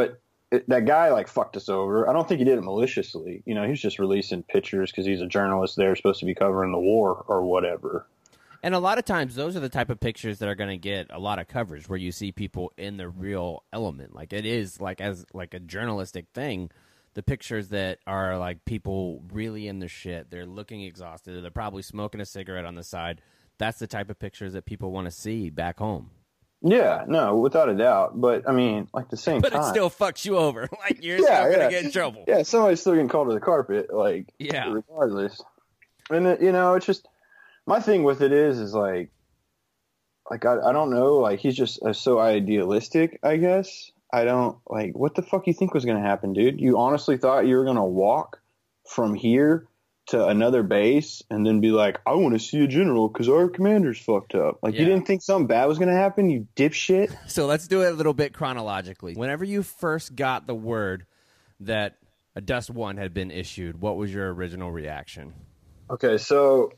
that guy like fucked us over. I don't think he did it maliciously. You know, he was just releasing pictures because he's a journalist there, supposed to be covering the war or whatever. And a lot of times, those are the type of pictures that are going to get a lot of coverage, where you see people in the real element. Like, it is like as like a journalistic thing. The pictures that are like people really in their shit, they're looking exhausted, they're probably smoking a cigarette on the side. That's the type of pictures that people want to see back home. Yeah, no, without a doubt. But I mean, like the same But time, it still fucks you over. Like, you're still going to get in trouble. Yeah, somebody's still getting called to the carpet. Like, Yeah. regardless. And you know, it's just my thing with it is like I don't know. Like, he's just so idealistic, I guess. I don't like what the fuck you think was going to happen, dude. You honestly thought you were going to walk from here to another base and then be like, I want to see a general because our commander's fucked up. Like, Yeah. you didn't think something bad was going to happen, you dipshit? So let's do it a little bit chronologically. Whenever you first got the word that a Dust 1 had been issued, what was your original reaction? Okay, so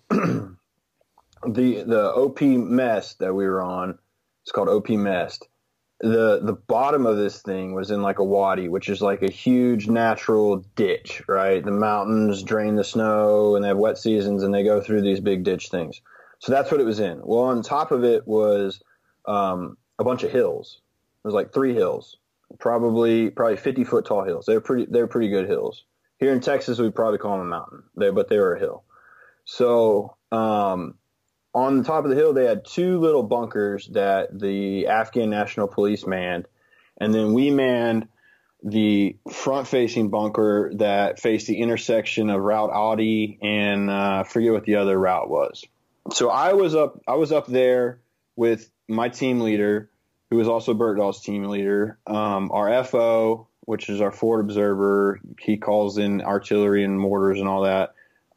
the OP Mest that we were on, it's called OP Mest. The bottom of this thing was in like a wadi, which is like a huge natural ditch, right? The mountains drain the snow and they have wet seasons and they go through these big ditch things. So that's what it was in. Well, on top of it was a bunch of hills. It was like 3 hills, probably 50-foot tall hills. They were pretty good hills. Here in Texas, we'd probably call them a mountain, but they were a hill. So on the top of the hill, they had 2 little bunkers that the Afghan National Police manned, and then we manned the front-facing bunker that faced the intersection of Route Audi and I forget what the other route was. So I was up there with my team leader, who was also Bertdahl's team leader, our FO, which is our forward observer. He calls in artillery and mortars and all that.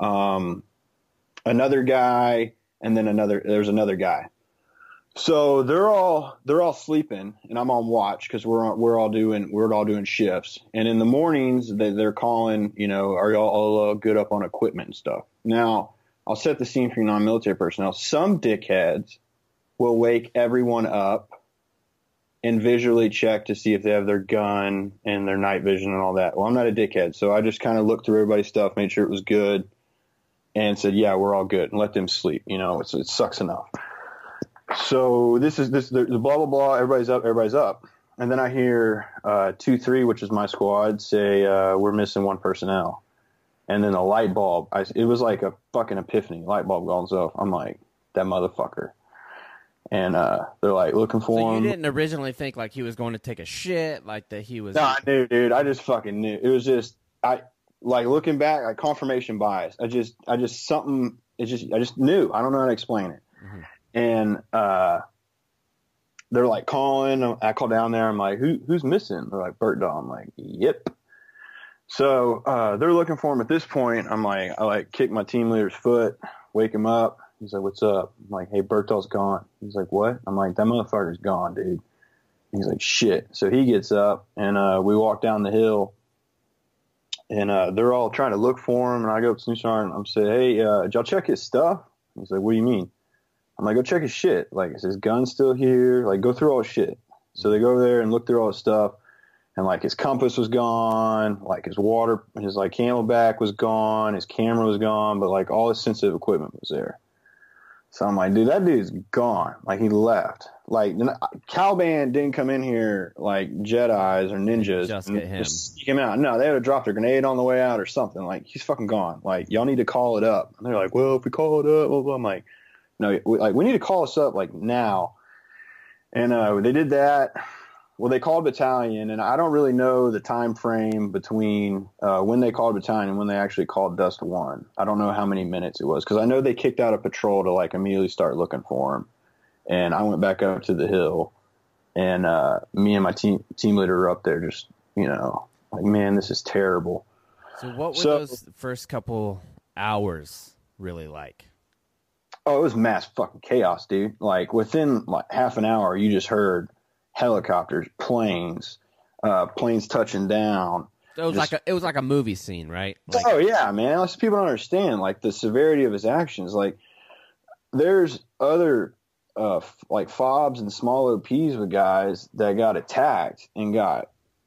Another guy. And then there's another guy. So they're all sleeping, and I'm on watch because we're all doing shifts. And in the mornings, they're calling, you know, are y'all all good up on equipment and stuff. Now, I'll set the scene for you non-military personnel. Some dickheads will wake everyone up and visually check to see if they have their gun and their night vision and all that. Well, I'm not a dickhead, so I just kind of looked through everybody's stuff, made sure it was good, and said, yeah, we're all good, and let them sleep. You know, it sucks enough. So the blah, blah, blah, everybody's up. And then I hear 2-3, which is my squad, say, we're missing 1 personnel. And then a light bulb, it was like a fucking epiphany. Light bulb goes off. I'm like, that motherfucker. And they're like looking for him. So you didn't originally think like he was going to take a shit, like that he was... No, I knew, dude. I just fucking knew. It was just, like looking back, like confirmation bias. I just knew. I don't know how to explain it. Mm-hmm. And they're like calling. I call down there. I'm like, who's missing? They're like, Bertdahl. I'm like, yep. So they're looking for him at this point. I kick my team leader's foot, wake him up. He's like, what's up? I'm like, hey, Bertdahl's gone. He's like, what? I'm like, that motherfucker's gone, dude. He's like, shit. So he gets up and we walk down the hill. And they're all trying to look for him. And I go up to Sergeant. I'm saying, hey, did y'all check his stuff? He's like, what do you mean? I'm like, go check his shit. Like, is his gun still here? Like, go through all his shit. So they go over there and look through all his stuff. And, like, his compass was gone. Like, his like, camelback was gone. His camera was gone. But, like, all his sensitive equipment was there. So I'm like, dude, that dude's gone. Like, he left. Like, Caliban didn't come in here like Jedis or ninjas. Just get him. Just sneak him out. No, they would have dropped a grenade on the way out or something. Like, he's fucking gone. Like, y'all need to call it up. And they're like, well, if we call it up, blah, blah. I'm like, no, we need to call us up, like, now. And they did that. Well, they called battalion, and I don't really know the time frame between when they called battalion and when they actually called Dust 1. I don't know how many minutes it was, because I know they kicked out a patrol to, like, immediately start looking for him. And I went back up to the hill, and me and my team leader were up there just, you know, like, man, this is terrible. So what were those first couple hours really like? Oh, it was mass fucking chaos, dude. Like, within, like, half an hour, you just heard helicopters, planes touching down. So it was like a movie scene, right? Like, oh yeah, man. That's people don't understand, like, the severity of his actions. Like, there's other like FOBs and small OPs with guys that got attacked and got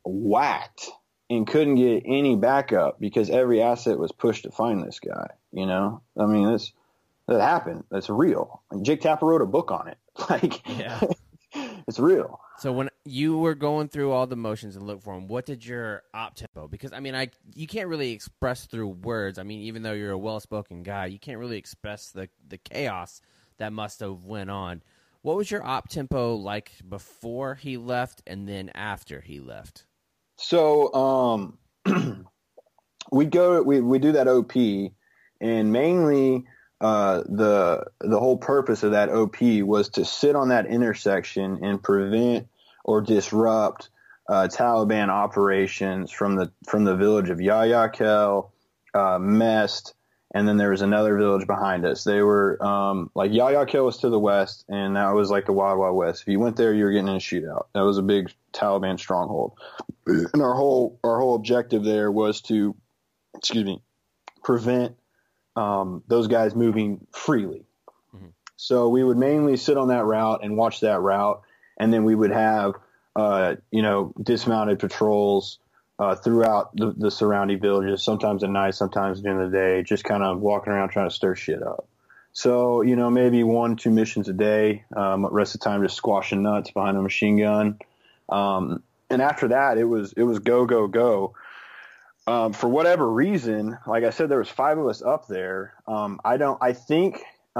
whacked and couldn't get any backup because every asset was pushed to find this guy. You know, I mean, that happened. That's real. Like Jake Tapper wrote a book on it. Like, Yeah. It's real. So when you were going through all the motions and look for them, what did your op tempo? Because I mean, you can't really express through words. I mean, even though you're a well-spoken guy, you can't really express the chaos that must have went on. What was your op tempo like before he left and then after he left? So we do that OP, and mainly the whole purpose of that OP was to sit on that intersection and prevent or disrupt Taliban operations from the village of Yahya Khel, Mest, and then there was another village behind us. They were like Yahya Khel was to the west, and that was like the Wild Wild West. If you went there, you were getting in a shootout. That was a big Taliban stronghold, and our whole objective there was to, prevent those guys moving freely. Mm-hmm. So we would mainly sit on that route and watch that route, and then we would have dismounted patrols throughout the surrounding villages, sometimes at night, sometimes during the day, just kind of walking around trying to stir shit up. So, maybe 1-2 missions a day, rest of the time just squashing nuts behind a machine gun. And after that, it was go, go, go. For whatever reason, like I said, there was 5 of us up there. I think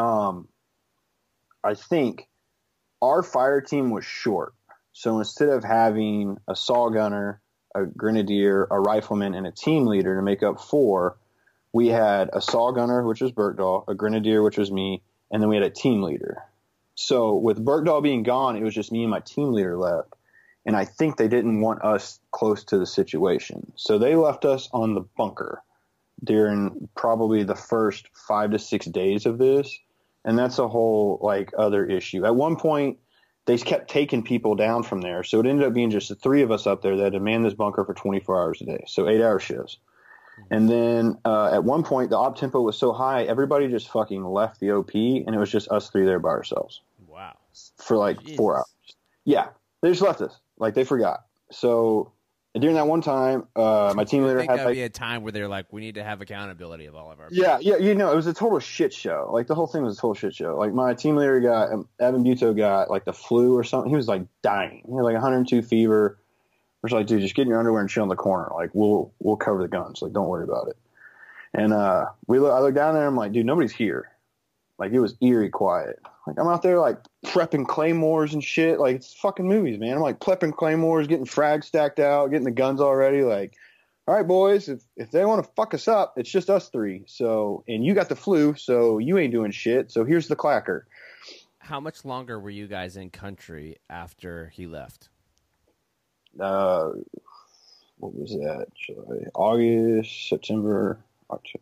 our fire team was short. So instead of having a saw gunner, a grenadier, a rifleman, and a team leader to make up 4, we had a saw gunner, which was Berkdahl, a grenadier, which was me, and then we had a team leader. So with Berkdahl being gone, it was just me and my team leader left. And I think they didn't want us close to the situation. So they left us on the bunker during probably the first 5 to 6 days of this. And that's a whole other issue. At one point, they kept taking people down from there. So it ended up being just the 3 of us up there that had to man this bunker for 24 hours a day. So 8-hour shifts. And then at one point, the op tempo was so high, everybody just fucking left the OP, and it was just us 3 there by ourselves. Wow. For Jesus. 4 hours. Yeah. They just left us. They forgot. So during that one time, my team leader had that'd be a time where they're like, we need to have accountability of all of our people. Yeah, it was a total shit show. The whole thing was a total shit show. My team leader Evan Buto got the flu or something. He was dying. He had 102 fever. We're just dude, just get in your underwear and chill in the corner. We'll cover the guns. Don't worry about it. And I look down there. I'm like, dude, nobody's here. It was eerie quiet. I'm out there prepping claymores and shit. It's fucking movies, man. I'm prepping claymores, getting frags stacked out, getting the guns already. All right, boys, if they want to fuck us up, it's just us 3. So, and you got the flu, so you ain't doing shit. So here's the clacker. How much longer were you guys in country after he left? What was that? July, August, September, October.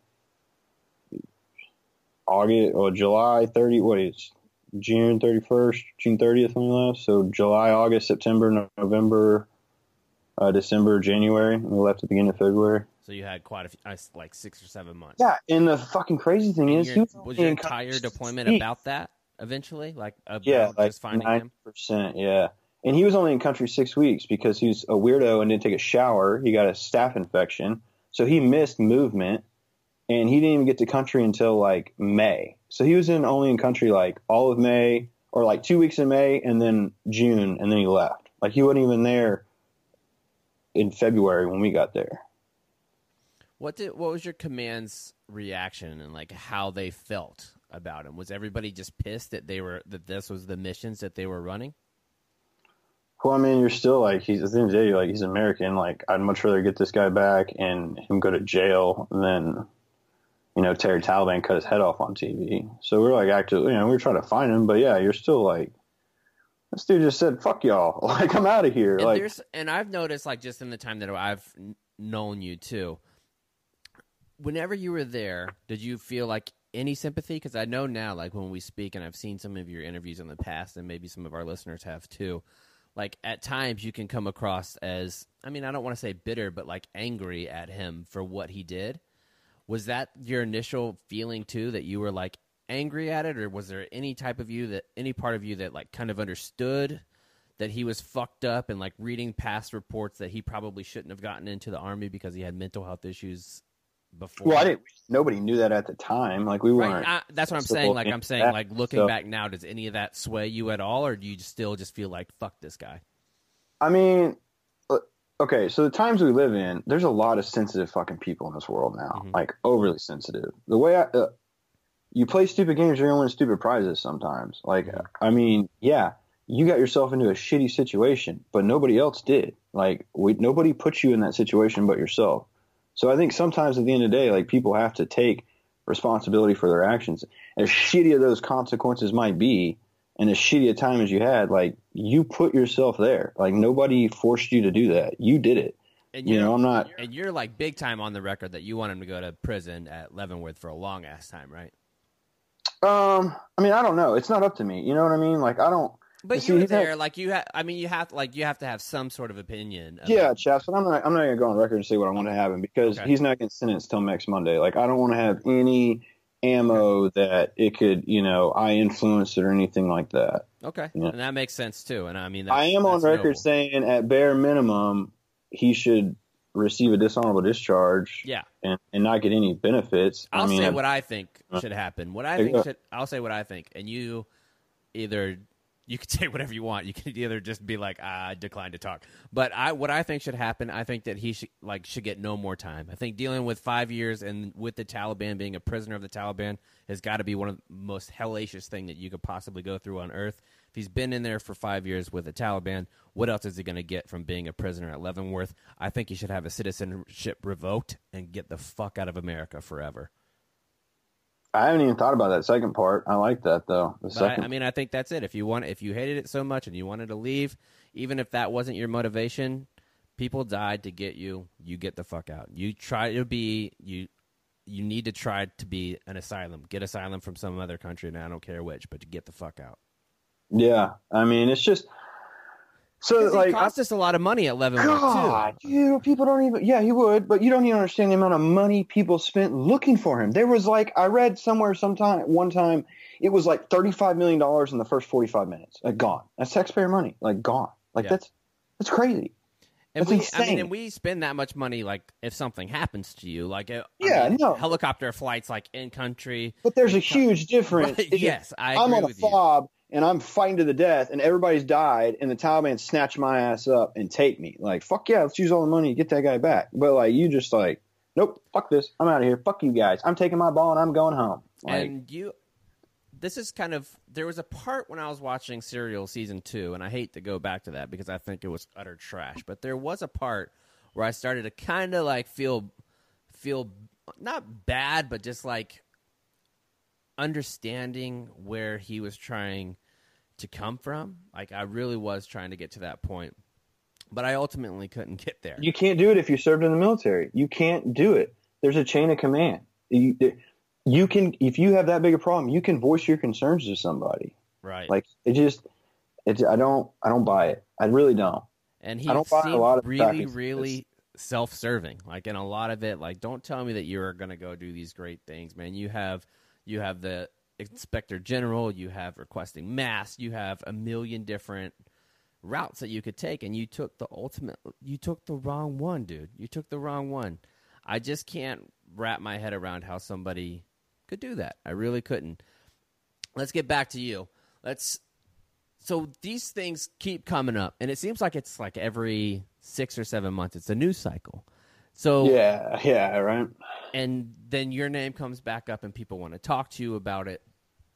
July 30, what is June 31st, June 30th when we left. So July, August, September, November, December, January. We left at the beginning of February. So you had quite a few, 6 or 7 months. Yeah, and the fucking crazy thing is, was your entire deployment about that eventually? Just finding 90%, yeah. And he was only in country 6 weeks because he's a weirdo and didn't take a shower. He got a staph infection. So he missed movement. And he didn't even get to country until May. So he was only in country all of May or 2 weeks in May and then June, and then he left. He wasn't even there in February when we got there. What was your command's reaction and how they felt about him? Was everybody just pissed that this was the missions that they were running? Well, I mean, you're still he's at the end of the day, he's American. I'd much rather get this guy back and him go to jail than Terry Taliban cut his head off on TV. So we're actually, we were trying to find him, but yeah, you're still this dude just said, fuck y'all. I'm out of here. And I've noticed just in the time that I've known you too, whenever you were there, did you feel any sympathy? Because I know now, when we speak, and I've seen some of your interviews in the past, and maybe some of our listeners have too, at times you can come across as, I mean, I don't want to say bitter, but angry at him for what he did. Was that your initial feeling too, that you were angry at it, or was there any type of you any part of you that kind of understood that he was fucked up and like reading past reports that he probably shouldn't have gotten into the Army because he had mental health issues before? Well, nobody knew that at the time. Like we weren't. Right. That's what I'm saying. Like I'm saying, like looking back now, does any of that sway you at all, or do you still just feel like fuck this guy? I mean, okay, so the times we live in, there's a lot of sensitive fucking people in this world now, like overly sensitive. The way you play stupid games, you're going to win stupid prizes sometimes. Like, I mean, yeah, you got yourself into a shitty situation, but nobody else did. Like, nobody put you in that situation but yourself. So I think sometimes at the end of the day, like, people have to take responsibility for their actions. As shitty as those consequences might be, and as shitty a time as you had, like, you put yourself there. Like, nobody forced you to do that. You did it. And I'm not. And you're like big time on the record that you want him to go to prison at Leavenworth for a long ass time, right? I mean, I don't know. It's not up to me. You know what I mean? Like, I don't. But you were there, like you have. I mean, you have to have some sort of opinion. Yeah, chaps. But I'm not gonna go on record and say what I want to have him because he's not getting sentenced till next Monday. Like, I don't want to have any ammo that it could, I influenced it or anything like that. Okay, and that makes sense too. And I mean, I am on record saying at bare minimum he should receive a dishonorable discharge. Yeah, and not get any benefits. I'll say what I think should happen. I'll say what I think, and you can say whatever you want. You can either just be like, I decline to talk. But what I think should happen, I think that he should get no more time. I think dealing with 5 years and with the Taliban, being a prisoner of the Taliban, has got to be one of the most hellacious thing that you could possibly go through on Earth. If he's been in there for 5 years with the Taliban, what else is he going to get from being a prisoner at Leavenworth? I think he should have his citizenship revoked and get the fuck out of America forever. I haven't even thought about that second part. I like that though. I think that's it. If you hated it so much and you wanted to leave, even if that wasn't your motivation, people died to get you. You get the fuck out. You need to try to be an asylum. Get asylum from some other country, and I don't care which, but to get the fuck out. Yeah, I mean, it's just. So like, it cost us a lot of money at Leavenworth too. People don't even. Yeah, he would, but you don't even understand the amount of money people spent looking for him. There was like, I read somewhere one time, it was like $35 million in the first 45 minutes. Like gone. That's taxpayer money. Like gone. Like that's crazy. And that's insane. and we spend that much money, like if something happens to you, like helicopter flights, like in country. But there's a huge difference. Right? Yes, I agree I'm on with a fob. And I'm fighting to the death, and everybody's died, and the Taliban snatch my ass up and take me. Like, fuck yeah, let's use all the money to get that guy back. But, like, you just like, nope, fuck this. I'm out of here. Fuck you guys. I'm taking my ball, and I'm going home. Like, and this is kind of, there was a part when I was watching Serial Season 2, and I hate to go back to that because I think it was utter trash, but there was a part where I started to kind of, like, feel not bad, but just, like, understanding where he was trying to come from. Like, I really was trying to get to that point, but I ultimately couldn't get there. You can't do it if you served in the military. You can't do it. There's a chain of command. You can, if you have that big a problem, you can voice your concerns to somebody. Right. Like, I don't buy it. I really don't. And he seemed a lot of really self-serving. Like, in a lot of it, like, don't tell me that you're going to go do these great things, man. You have the Inspector General, you have requesting masks, you have a million different routes that you could take, and you took the wrong one, dude. You took the wrong one. I just can't wrap my head around how somebody could do that. I really couldn't. Let's get back to you. So these things keep coming up, and it seems like it's like every 6 or 7 months. It's a news cycle. So yeah, right. And then your name comes back up and people want to talk to you about it.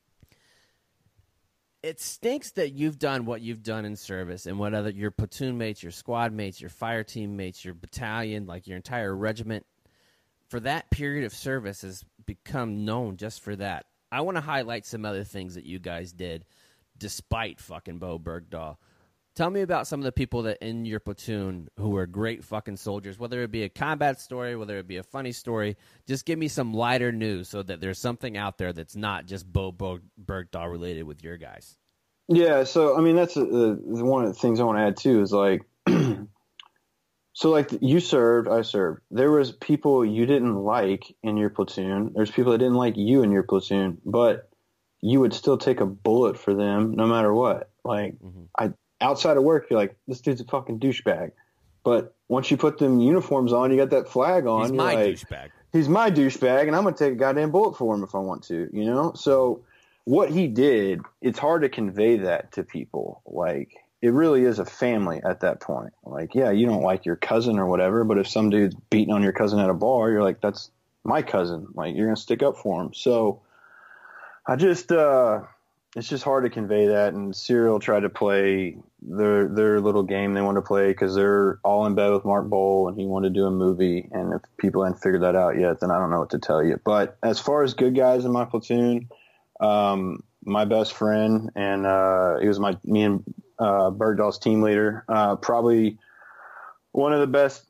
It stinks that you've done what you've done in service and what other your platoon mates, your squad mates, your fire team mates, your battalion, like your entire regiment, for that period of service has become known just for that. I want to highlight some other things that you guys did despite fucking Bo Bergdahl. Tell me about some of the people that in your platoon who were great fucking soldiers, whether it be a combat story, whether it be a funny story. Just give me some lighter news so that there's something out there that's not just Bo Bergdahl related with your guys. Yeah, so, I mean, that's one of the things I want to add, too, is like, so, like, you served, I served. There was people you didn't like in your platoon. There's people that didn't like you in your platoon, but you would still take a bullet for them no matter what. Like, outside of work, you're like, this dude's a fucking douchebag. But once you put them uniforms on, you got that flag on. He's you're my like, douchebag. He's my douchebag, and I'm going to take a goddamn bullet for him if I want to, you know? So what he did, it's hard to convey that to people. Like, it really is a family at that point. Like, yeah, you don't like your cousin or whatever, but if some dude's beating on your cousin at a bar, you're like, that's my cousin. Like, you're going to stick up for him. So I just it's just hard to convey that. And Serial tried to play their little game they wanted to play because they're all in bed with Mark Bowl, and he wanted to do a movie. And if people hadn't figured that out yet, then I don't know what to tell you. But as far as good guys in my platoon, my best friend, and he was me and Bergdahl's team leader, probably one of the best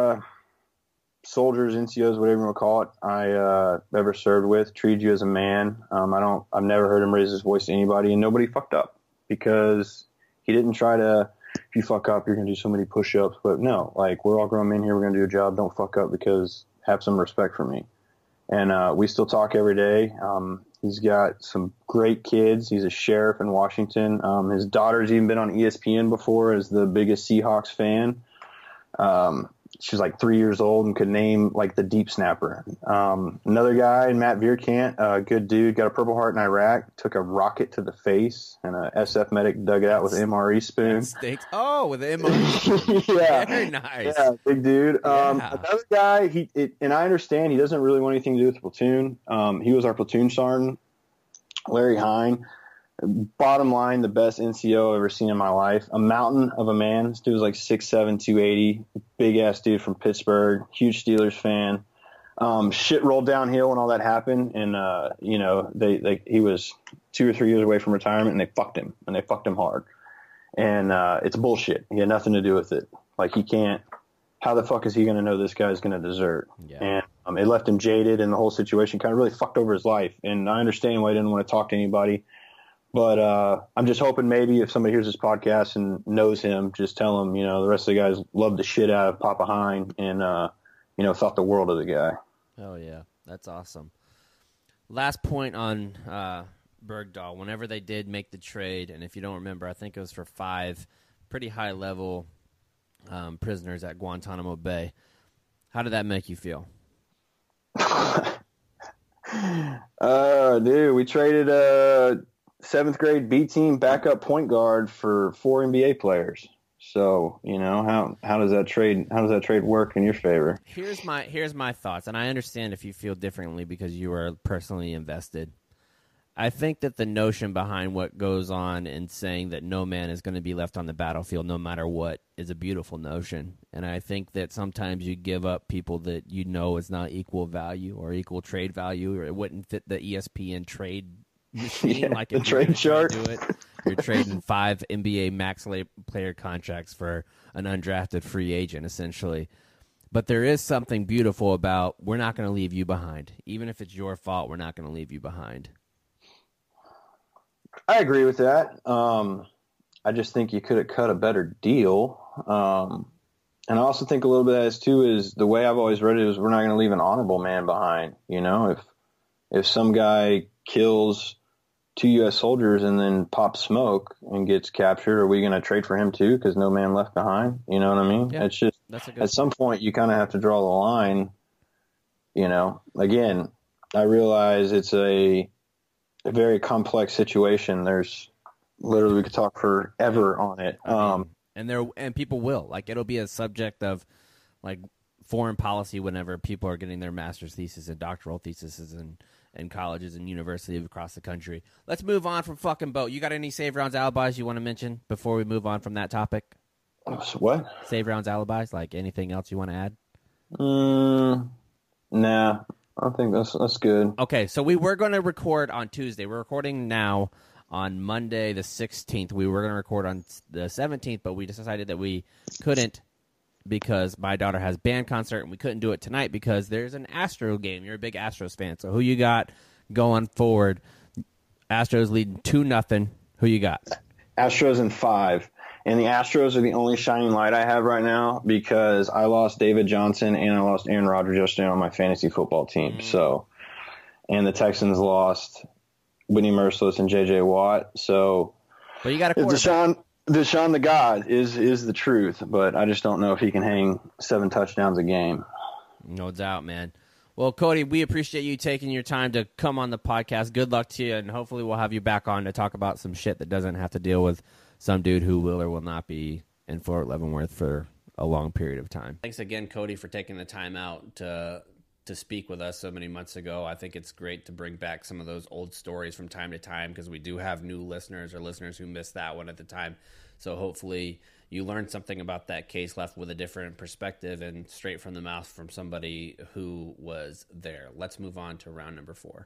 soldiers, NCOs, whatever you want to call it, I ever served with. Treated you as a man. I've never heard him raise his voice to anybody, and nobody fucked up because he didn't try to, if you fuck up, you're going to do so many push-ups. But no, like, we're all grown men here. We're going to do a job. Don't fuck up because have some respect for me. And we still talk every day. He's got some great kids. He's a sheriff in Washington. His daughter's even been on ESPN before as the biggest Seahawks fan. She's like 3 years old and could name like the deep snapper. Another guy, Matt Vierkant, a good dude, got a Purple Heart in Iraq, took a rocket to the face, and a SF medic dug it out with an MRE spoon. Stinks. Oh, with an MRE. Yeah. Very nice. Yeah, big dude. Yeah. Another guy, and I understand he doesn't really want anything to do with the platoon. He was our platoon sergeant, Larry Hine. Bottom line, the best NCO I've ever seen in my life. A mountain of a man. This dude was like 6'7", 280. Big-ass dude from Pittsburgh. Huge Steelers fan. Shit rolled downhill when all that happened. And, he was 2 or 3 years away from retirement, and they fucked him. And they fucked him hard. And it's bullshit. He had nothing to do with it. Like, he can't – how the fuck is he going to know this guy's going to desert? Yeah. And it left him jaded, and the whole situation kind of really fucked over his life. And I understand why he didn't want to talk to anybody. But I'm just hoping maybe if somebody hears this podcast and knows him, just tell him, the rest of the guys loved the shit out of Papa Hine and, thought the world of the guy. Oh, yeah. That's awesome. Last point on Bergdahl. Whenever they did make the trade, and if you don't remember, I think it was for 5 pretty high-level prisoners at Guantanamo Bay. How did that make you feel? Dude, we traded 7th grade B team backup point guard for 4 NBA players. So, how does that trade work in your favor? Here's my thoughts, and I understand if you feel differently because you are personally invested. I think that the notion behind what goes on in saying that no man is going to be left on the battlefield no matter what is a beautiful notion. And I think that sometimes you give up people that is not equal value or equal trade value, or it wouldn't fit the ESPN trade machine. Like the trade chart. You're trading 5 NBA max player contracts for an undrafted free agent, essentially. But there is something beautiful about we're not going to leave you behind. Even if it's your fault, we're not going to leave you behind. I agree with that. I just think you could have cut a better deal. And I also think a little bit of that is the way I've always read it is we're not going to leave an honorable man behind. If some guy kills 2 U.S. soldiers and then pops smoke and gets captured, are we going to trade for him too because no man left behind? You know what I mean? Yeah, it's just at some point you kind of have to draw the line. Again, I realize it's a very complex situation. There's literally we could talk forever on it. And people will it'll be a subject of foreign policy whenever people are getting their master's thesis and doctoral theses in colleges and universities across the country. Let's move on from fucking boat. You got any save rounds alibis you want to mention before we move on from that topic? What? Save rounds alibis? Anything else you want to add? Nah. I think that's good. Okay, so we were going to record on Tuesday. We're recording now on Monday the 16th. We were going to record on the 17th, but we decided that we couldn't because my daughter has band concert, and we couldn't do it tonight because there's an Astro game. You're a big Astros fan, so who you got going forward? Astros leading 2-0. Who you got? Astros in 5. And the Astros are the only shining light I have right now because I lost David Johnson and I lost Aaron Rodgers yesterday on my fantasy football team. So, and the Texans lost Whitney Merciless and J.J. Watt. So, but you got a quarterback. Deshaun the God is the truth, but I just don't know if he can hang 7 touchdowns a game. No doubt, man. Well, Cody, we appreciate you taking your time to come on the podcast. Good luck to you, and hopefully we'll have you back on to talk about some shit that doesn't have to deal with some dude who will or will not be in Fort Leavenworth for a long period of time. Thanks again, Cody, for taking the time out to speak with us so many months ago. I think it's great to bring back some of those old stories from time to time because we do have new listeners or listeners who missed that one at the time. So hopefully you learned something about that case, left with a different perspective and straight from the mouth from somebody who was there. Let's move on to round number 4.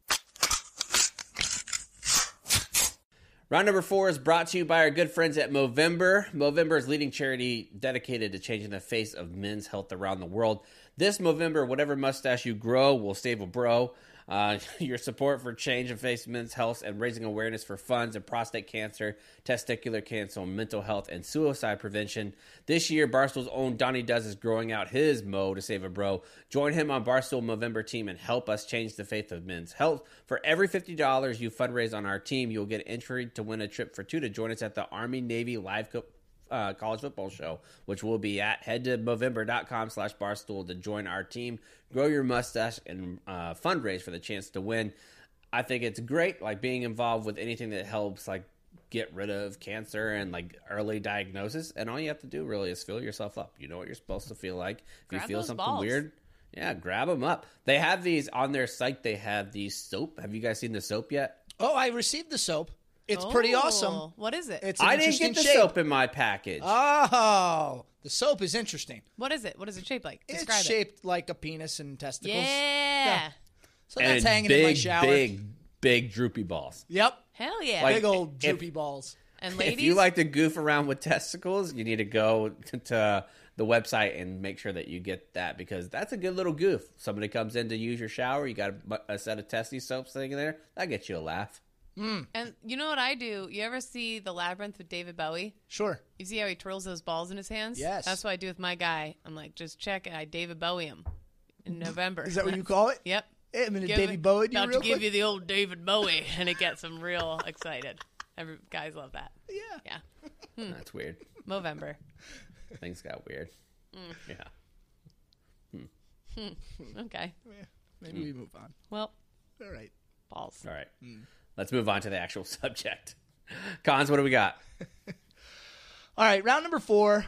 Round number 4 is brought to you by our good friends at Movember. Movember is leading charity dedicated to changing the face of men's health around the world. This Movember, whatever mustache you grow will save a bro. Your support for change and face men's health and raising awareness for funds and prostate cancer, testicular cancer, mental health, and suicide prevention. This year, Barstool's own Donnie Does is growing out his Mo to save a bro. Join him on Barstool Movember team and help us change the face of men's health. For every $50 you fundraise on our team, you'll get entry to win a trip for 2 to join us at the Army-Navy Live college football show, which will be at head to Movember.com/Barstool to join our team, grow your mustache, and fundraise for the chance to win. I think it's great, like being involved with anything that helps like get rid of cancer and like early diagnosis. And all you have to do really is fill yourself up. You know what you're supposed to feel like. If Grab you feel those something balls. weird, yeah, grab them up. They have these on their site. They have these soap. Have you guys seen the soap yet? Oh, I received the soap. It's pretty awesome. What is it? It's an I didn't interesting get the shape. soap in my package. Oh, the soap is interesting. What is it? What is it shaped like? It's Describe it. shaped like a penis and testicles. Yeah. So that's and hanging big, in my shower. big droopy balls. Yep. Hell yeah. Like, Big old if- droopy balls. And ladies, If you like to goof around with testicles, you need to go to the website and make sure that you get that because that's a good little goof. Somebody comes in to use your shower, you got a set of testy soaps sitting there, that gets you a laugh. and you know what I do? You ever see The Labyrinth with David Bowie? Sure. You see how he twirls those balls in his hands? Yes. That's what I do with my guy. I'm like, just check it. I David Bowie him in November. Is that what you call it? Yep. Hey, I'm going to Give Davy it- Bowie you about real to give quick. you the old David Bowie, and it gets them real excited. Guys love that. Yeah. Yeah. That's weird. Movember. Things got weird. Yeah. Okay. Maybe we move on. Well, All right. balls. All right. Let's move on to the actual subject. Cons, what do we got? All right. Round number 4.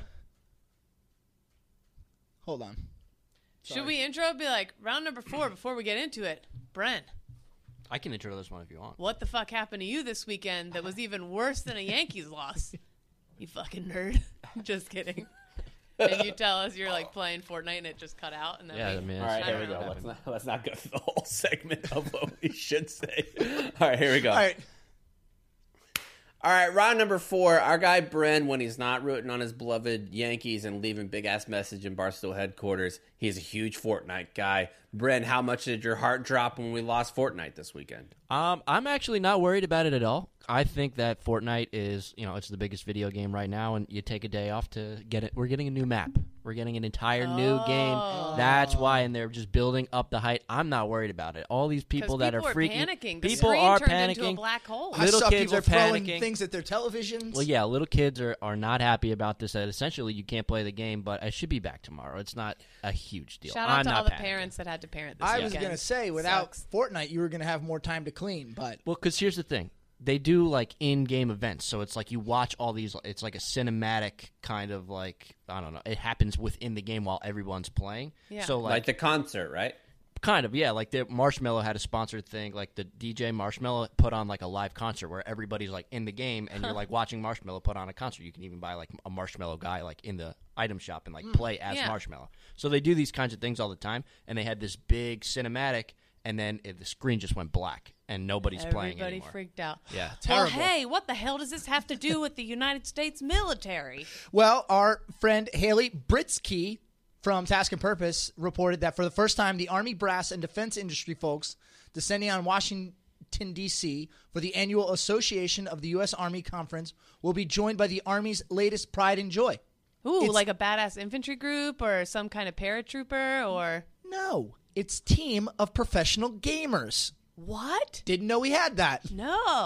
Hold on. Should we intro? Be like round number 4 before we get into it. Brent, I can intro this one if you want. what the fuck happened to you this weekend that was even worse than a Yankees loss? You fucking nerd. Just kidding. And you tell us you're like playing Fortnite and it just cut out. And then Yeah, we, I mean, All right, I here don't we go. know. Let's not go through the whole segment of what we should say. All right, here we go. All right. All right, round number 4. Our guy Bren, when he's not rooting on his beloved Yankees and leaving big ass message in Barstool headquarters, he's a huge Fortnite guy. Bren, how much did your heart drop when we lost Fortnite this weekend? I'm actually not worried about it at all. I think that Fortnite is, it's the biggest video game right now, and you take a day off to get it. We're getting a new map. We're getting an entire new game. That's why, and they're just building up the hype. I'm not worried about it. All these people that are freaking, panicking. The people screen are turned into a panicking. black hole. I Little saw kids people are throwing panicking. things at their televisions. Well, yeah, little kids are not happy about this. That essentially you can't play the game, but I should be back tomorrow. It's not a huge deal. Shout out I'm to not all the panicking. parents that had to parent this I weekend. was going to say, without Sucks. Fortnite, you were going to have more time to clean, but Well, because here's the thing. They do, like, in-game events. So it's like you watch all these. It's like a cinematic kind of, like, I don't know. It happens within the game while everyone's playing. Yeah. So, Like the concert, right? kind of, yeah. Like, the Marshmello had a sponsored thing. Like, the DJ Marshmello put on, like, a live concert where everybody's, like, in the game, and you're, like, watching Marshmello put on a concert. You can even buy, like, a Marshmello guy, like, in the item shop and, like, play as yeah. Marshmello. So they do these kinds of things all the time, and they had this big cinematic, and then the screen just went black, and nobody's playing Everybody anymore. freaked out. Yeah. Well, Terrible. hey, what the hell does this have to do with the United States military? Well, our friend Haley Britsky from Task and Purpose reported that for the first time, the Army brass and defense industry folks descending on Washington, D.C. for the annual Association of the U.S. Army Conference will be joined by the Army's latest pride and joy. Ooh, It's- like a badass infantry group or some kind of paratrooper or No, it's team of professional gamers. what? Didn't know we had that. No.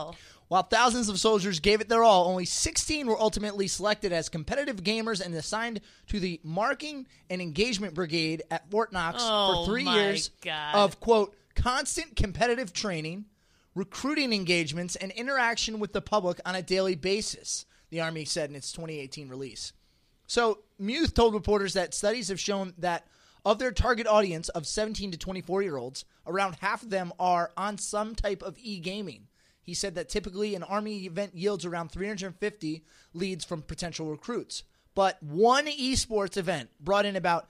While thousands of soldiers gave it their all, only 16 were ultimately selected as competitive gamers and assigned to the Marking and Engagement Brigade at Fort Knox for 3 years of, quote, constant competitive training, recruiting engagements, and interaction with the public on a daily basis, the Army said in its 2018 release. So Muth told reporters that studies have shown that of their target audience of 17 to 24-year-olds, around half of them are on some type of e-gaming. He said that typically an Army event yields around 350 leads from potential recruits. But one esports event brought in about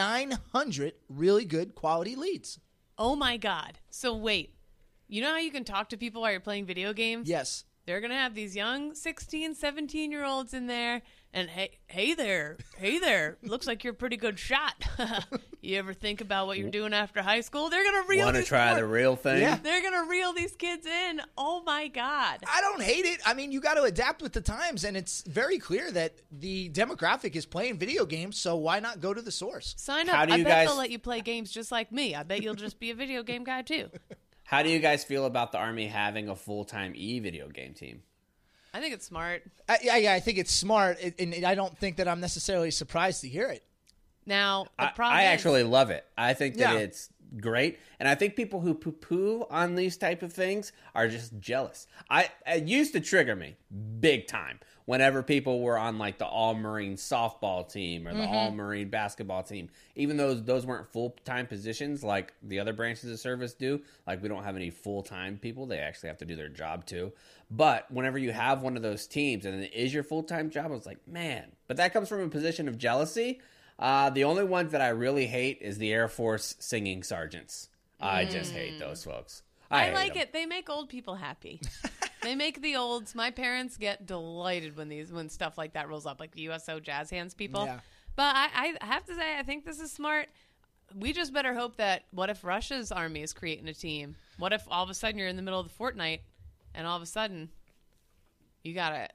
900 really good quality leads. Oh, my God. So wait. You know how you can talk to people while you're playing video games? Yes. They're going to have these young 16, 17-year-olds in there. And hey there, looks like you're a pretty good shot. You ever think about what you're doing after high school? They're going to reel Want to try the real thing? Yeah. They're going to reel these kids in. Oh, my God. I don't hate it. I mean, you got to adapt with the times, and it's very clear that the demographic is playing video games, so why not go to the source? Sign up. How do I you bet guys- they'll let you play games just like me. I bet you'll just be a video game guy, too. How do you guys feel about the Army having a full-time video game team? I think it's smart. I think it's smart, and I don't think that I'm necessarily surprised to hear it. Now, the problem I is, actually love it. I think that Yeah. it's great, and I think people who poo-poo on these type of things are just jealous. It used to trigger me big time whenever people were on like the All-Marine softball team or the All-Marine basketball team. Even though those weren't full-time positions like the other branches of service do, like we don't have any full-time people. They actually have to do their job too. But whenever you have one of those teams and it is your full-time job, I was like, man. But that comes from a position of jealousy. The only ones that I really hate is the Air Force singing sergeants. I just hate those folks. I hate like them. it. They make old people happy. They make the olds. My parents get delighted when stuff like that rolls up, like the USO Jazz Hands people. Yeah. But I have to say, I think this is smart. We just better hope that what if Russia's army is creating a team? What if all of a sudden you're in the middle of the Fortnite and all of a sudden you got a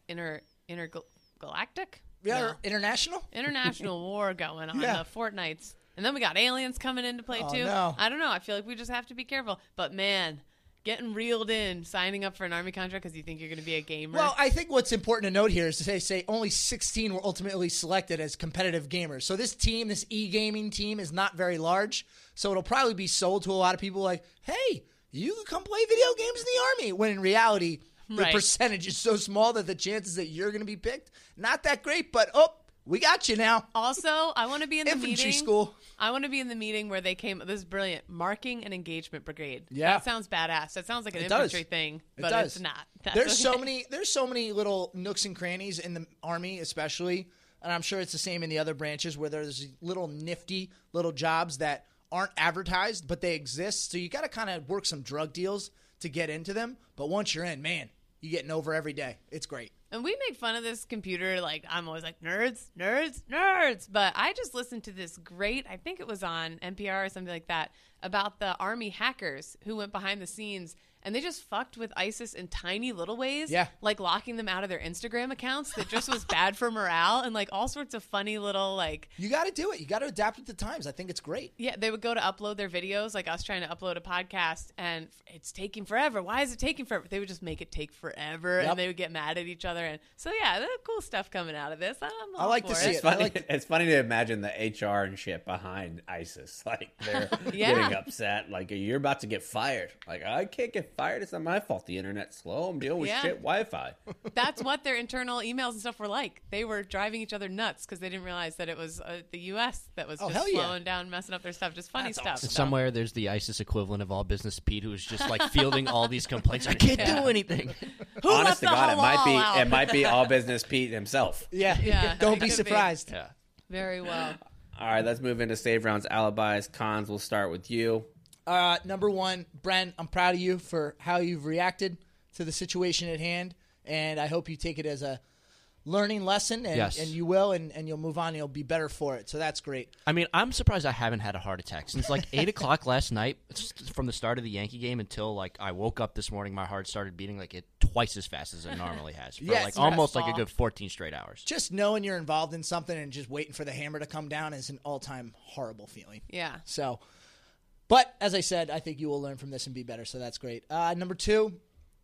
intergalactic? Yeah, No. or international war going on, Yeah. the Fortnites. And then we got aliens coming into play, too. no. I don't know. I feel like we just have to be careful. But, man, getting reeled in, signing up for an Army contract because you think you're going to be a gamer. Well, I think what's important to note here is to say only 16 were ultimately selected as competitive gamers. So this team, this e-gaming team, is not very large. So it'll probably be sold to a lot of people like, hey, you can come play video games in the Army. When in reality, the Right. percentage is so small that the chances that you're going to be picked, not that great. But, we got you now. also, I want to be in the Infantry meeting. school. I want to be in the meeting where they came. This is brilliant. Marking and Engagement Brigade. Yeah. That sounds badass. That sounds like an It does. infantry thing, It but does. it's not. That's There's okay. so many little nooks and crannies in the Army, especially, and I'm sure it's the same in the other branches where there's little nifty little jobs that aren't advertised, but they exist. So you got to kind of work some drug deals to get into them. But once you're in, man, you're getting over every day. It's great. And we make fun of this computer, like, I'm always like, nerds, nerds, nerds. But I just listened to this great, I think it was on NPR or something like that, about the Army hackers who went behind the scenes and they just fucked with ISIS in tiny little ways. Yeah. Like locking them out of their Instagram accounts that just was bad for morale and like all sorts of funny little, like, You got to do it. You got to adapt with the times. I think it's great. yeah, they would go to upload their videos, like us trying to upload a podcast, and it's taking forever. Why is it taking forever? They would just make it take forever, Yep. and they would get mad at each other. And so, yeah, there's cool stuff coming out of this. I'm I all like for to see it. it. It's funny. I like- It's funny to imagine the HR and shit behind ISIS. Like they're Yeah. getting upset. Like you're about to get fired. Like I can't get fired. It's not my fault. The internet's slow. I'm dealing with Yeah. shit Wi-Fi. That's what their internal emails and stuff were like. They were driving each other nuts because they didn't realize that it was the U.S. that was just hell yeah. slowing down, messing up their stuff. Just funny That's stuff. awesome. So- Somewhere there's the ISIS equivalent of All Business Pete, who's just like fielding all these complaints. I can't Yeah. do anything. Who left Honest to the God, it might halal out? be. It might be all business Pete himself. Yeah. Yeah, Don't it be could be. surprised. Yeah. Very well. All right, let's move into save rounds, alibis, cons. We'll start with you. Number one, Brent, I'm proud of you for how you've reacted to the situation at hand, and I hope you take it as a learning lesson, and, Yes. and you will, and you'll move on, and you'll be better for it. So that's great. I mean, I'm surprised I haven't had a heart attack since like 8 o'clock last night. From the start of the Yankee game until like I woke up this morning, my heart started beating like it twice as fast as it normally has for Yes, like that's almost like a fall. good 14 straight hours. Just knowing you're involved in something and just waiting for the hammer to come down is an all-time horrible feeling. Yeah. So, but as I said, I think you will learn from this and be better. So that's great. Number two,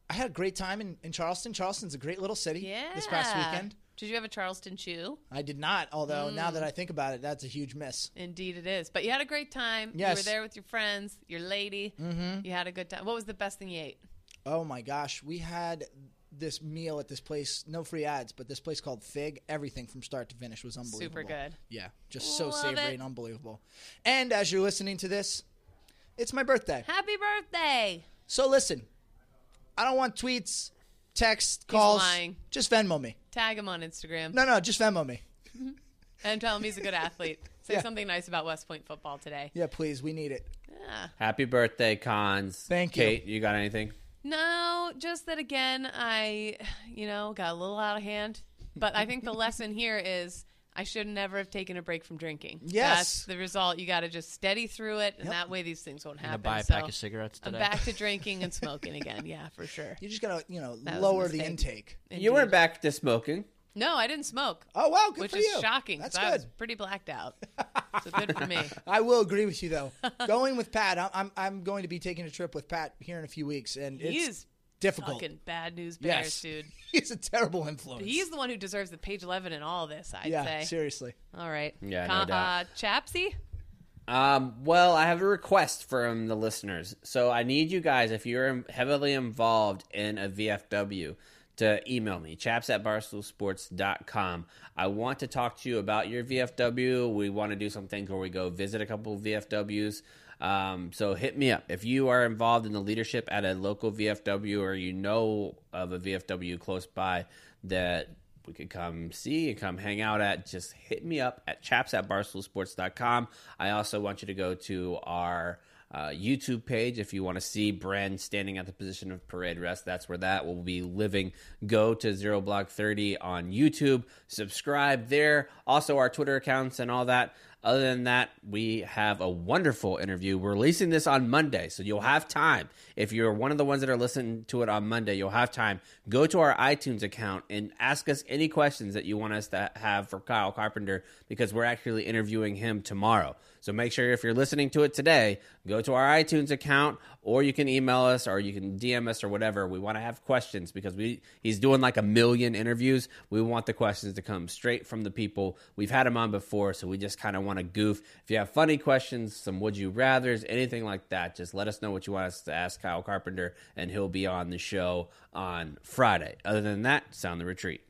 I had a great time in Charleston. Charleston's a great little city. Yeah. This past weekend. Did you have a Charleston chew? I did not, although now that I think about it, that's a huge miss. Indeed it is. But you had a great time. Yes. You were there with your friends, your lady. Mm-hmm. You had a good time. What was the best thing you ate? Oh, my gosh. We had this meal at this place, no free ads, but this place called Fig. Everything from start to finish was unbelievable. Super good. Yeah, just so Love savory it. and unbelievable. And as you're listening to this, it's my birthday. Happy birthday. So listen, I don't want tweets, texts, calls. lying. Just Venmo me. Tag him on Instagram. No, just Venmo me. And tell him he's a good athlete. Say Yeah. something nice about West Point football today. Yeah, please, we need it. Yeah. Happy birthday, Cons. Thank you. Kate, you got anything? No, just that again, I, got a little out of hand. But I think the lesson here is I should never have taken a break from drinking. Yes. That's the result. You got to just steady through it, and that way these things won't Gonna happen. buy a So pack of cigarettes I'm today. back to drinking and smoking again. Yeah, for sure. You just gotta, was a lower the mistake. intake. You went back to smoking. No, I didn't smoke. Oh wow, good Which for is you. shocking. That's 'cause I was good. pretty blacked out. So good for me. I will agree with you though. Going with Pat, I'm going to be taking a trip with Pat here in a few weeks, and He it's is difficult. fucking bad news bears, Yes. dude. He's a terrible influence. He's the one who deserves the page 11 in all this, I'd yeah, say. seriously. All right. Yeah, no doubt. Chapsy? Well, I have a request from the listeners. So I need you guys, if you're heavily involved in a VFW, to email me, chaps@barstoolsports.com. I want to talk to you about your VFW. We want to do some things where we go visit a couple of VFWs. So hit me up. If you are involved in the leadership at a local VFW or you know of a VFW close by that we could come see and come hang out at, just hit me up at chaps@barstoolsports.com. I also want you to go to our YouTube page if you want to see Bren standing at the position of parade rest. That's where that will be living. Go to Zero Block 30 on YouTube. Subscribe there. Also our Twitter accounts and all that. Other than that, we have a wonderful interview. We're releasing this on Monday, so you'll have time. If you're one of the ones that are listening to it on Monday, you'll have time. Go to our iTunes account and ask us any questions that you want us to have for Kyle Carpenter, because we're actually interviewing him tomorrow. So make sure if you're listening to it today, go to our iTunes account, or you can email us, or you can DM us, or whatever. We want to have questions because he's doing like 1 million interviews. We want the questions to come straight from the people. We've had him on before, so we just kind of want to goof. If you have funny questions, some would you rathers, anything like that, just let us know what you want us to ask Kyle Carpenter, and he'll be on the show on Friday. Other than that, sound the retreat.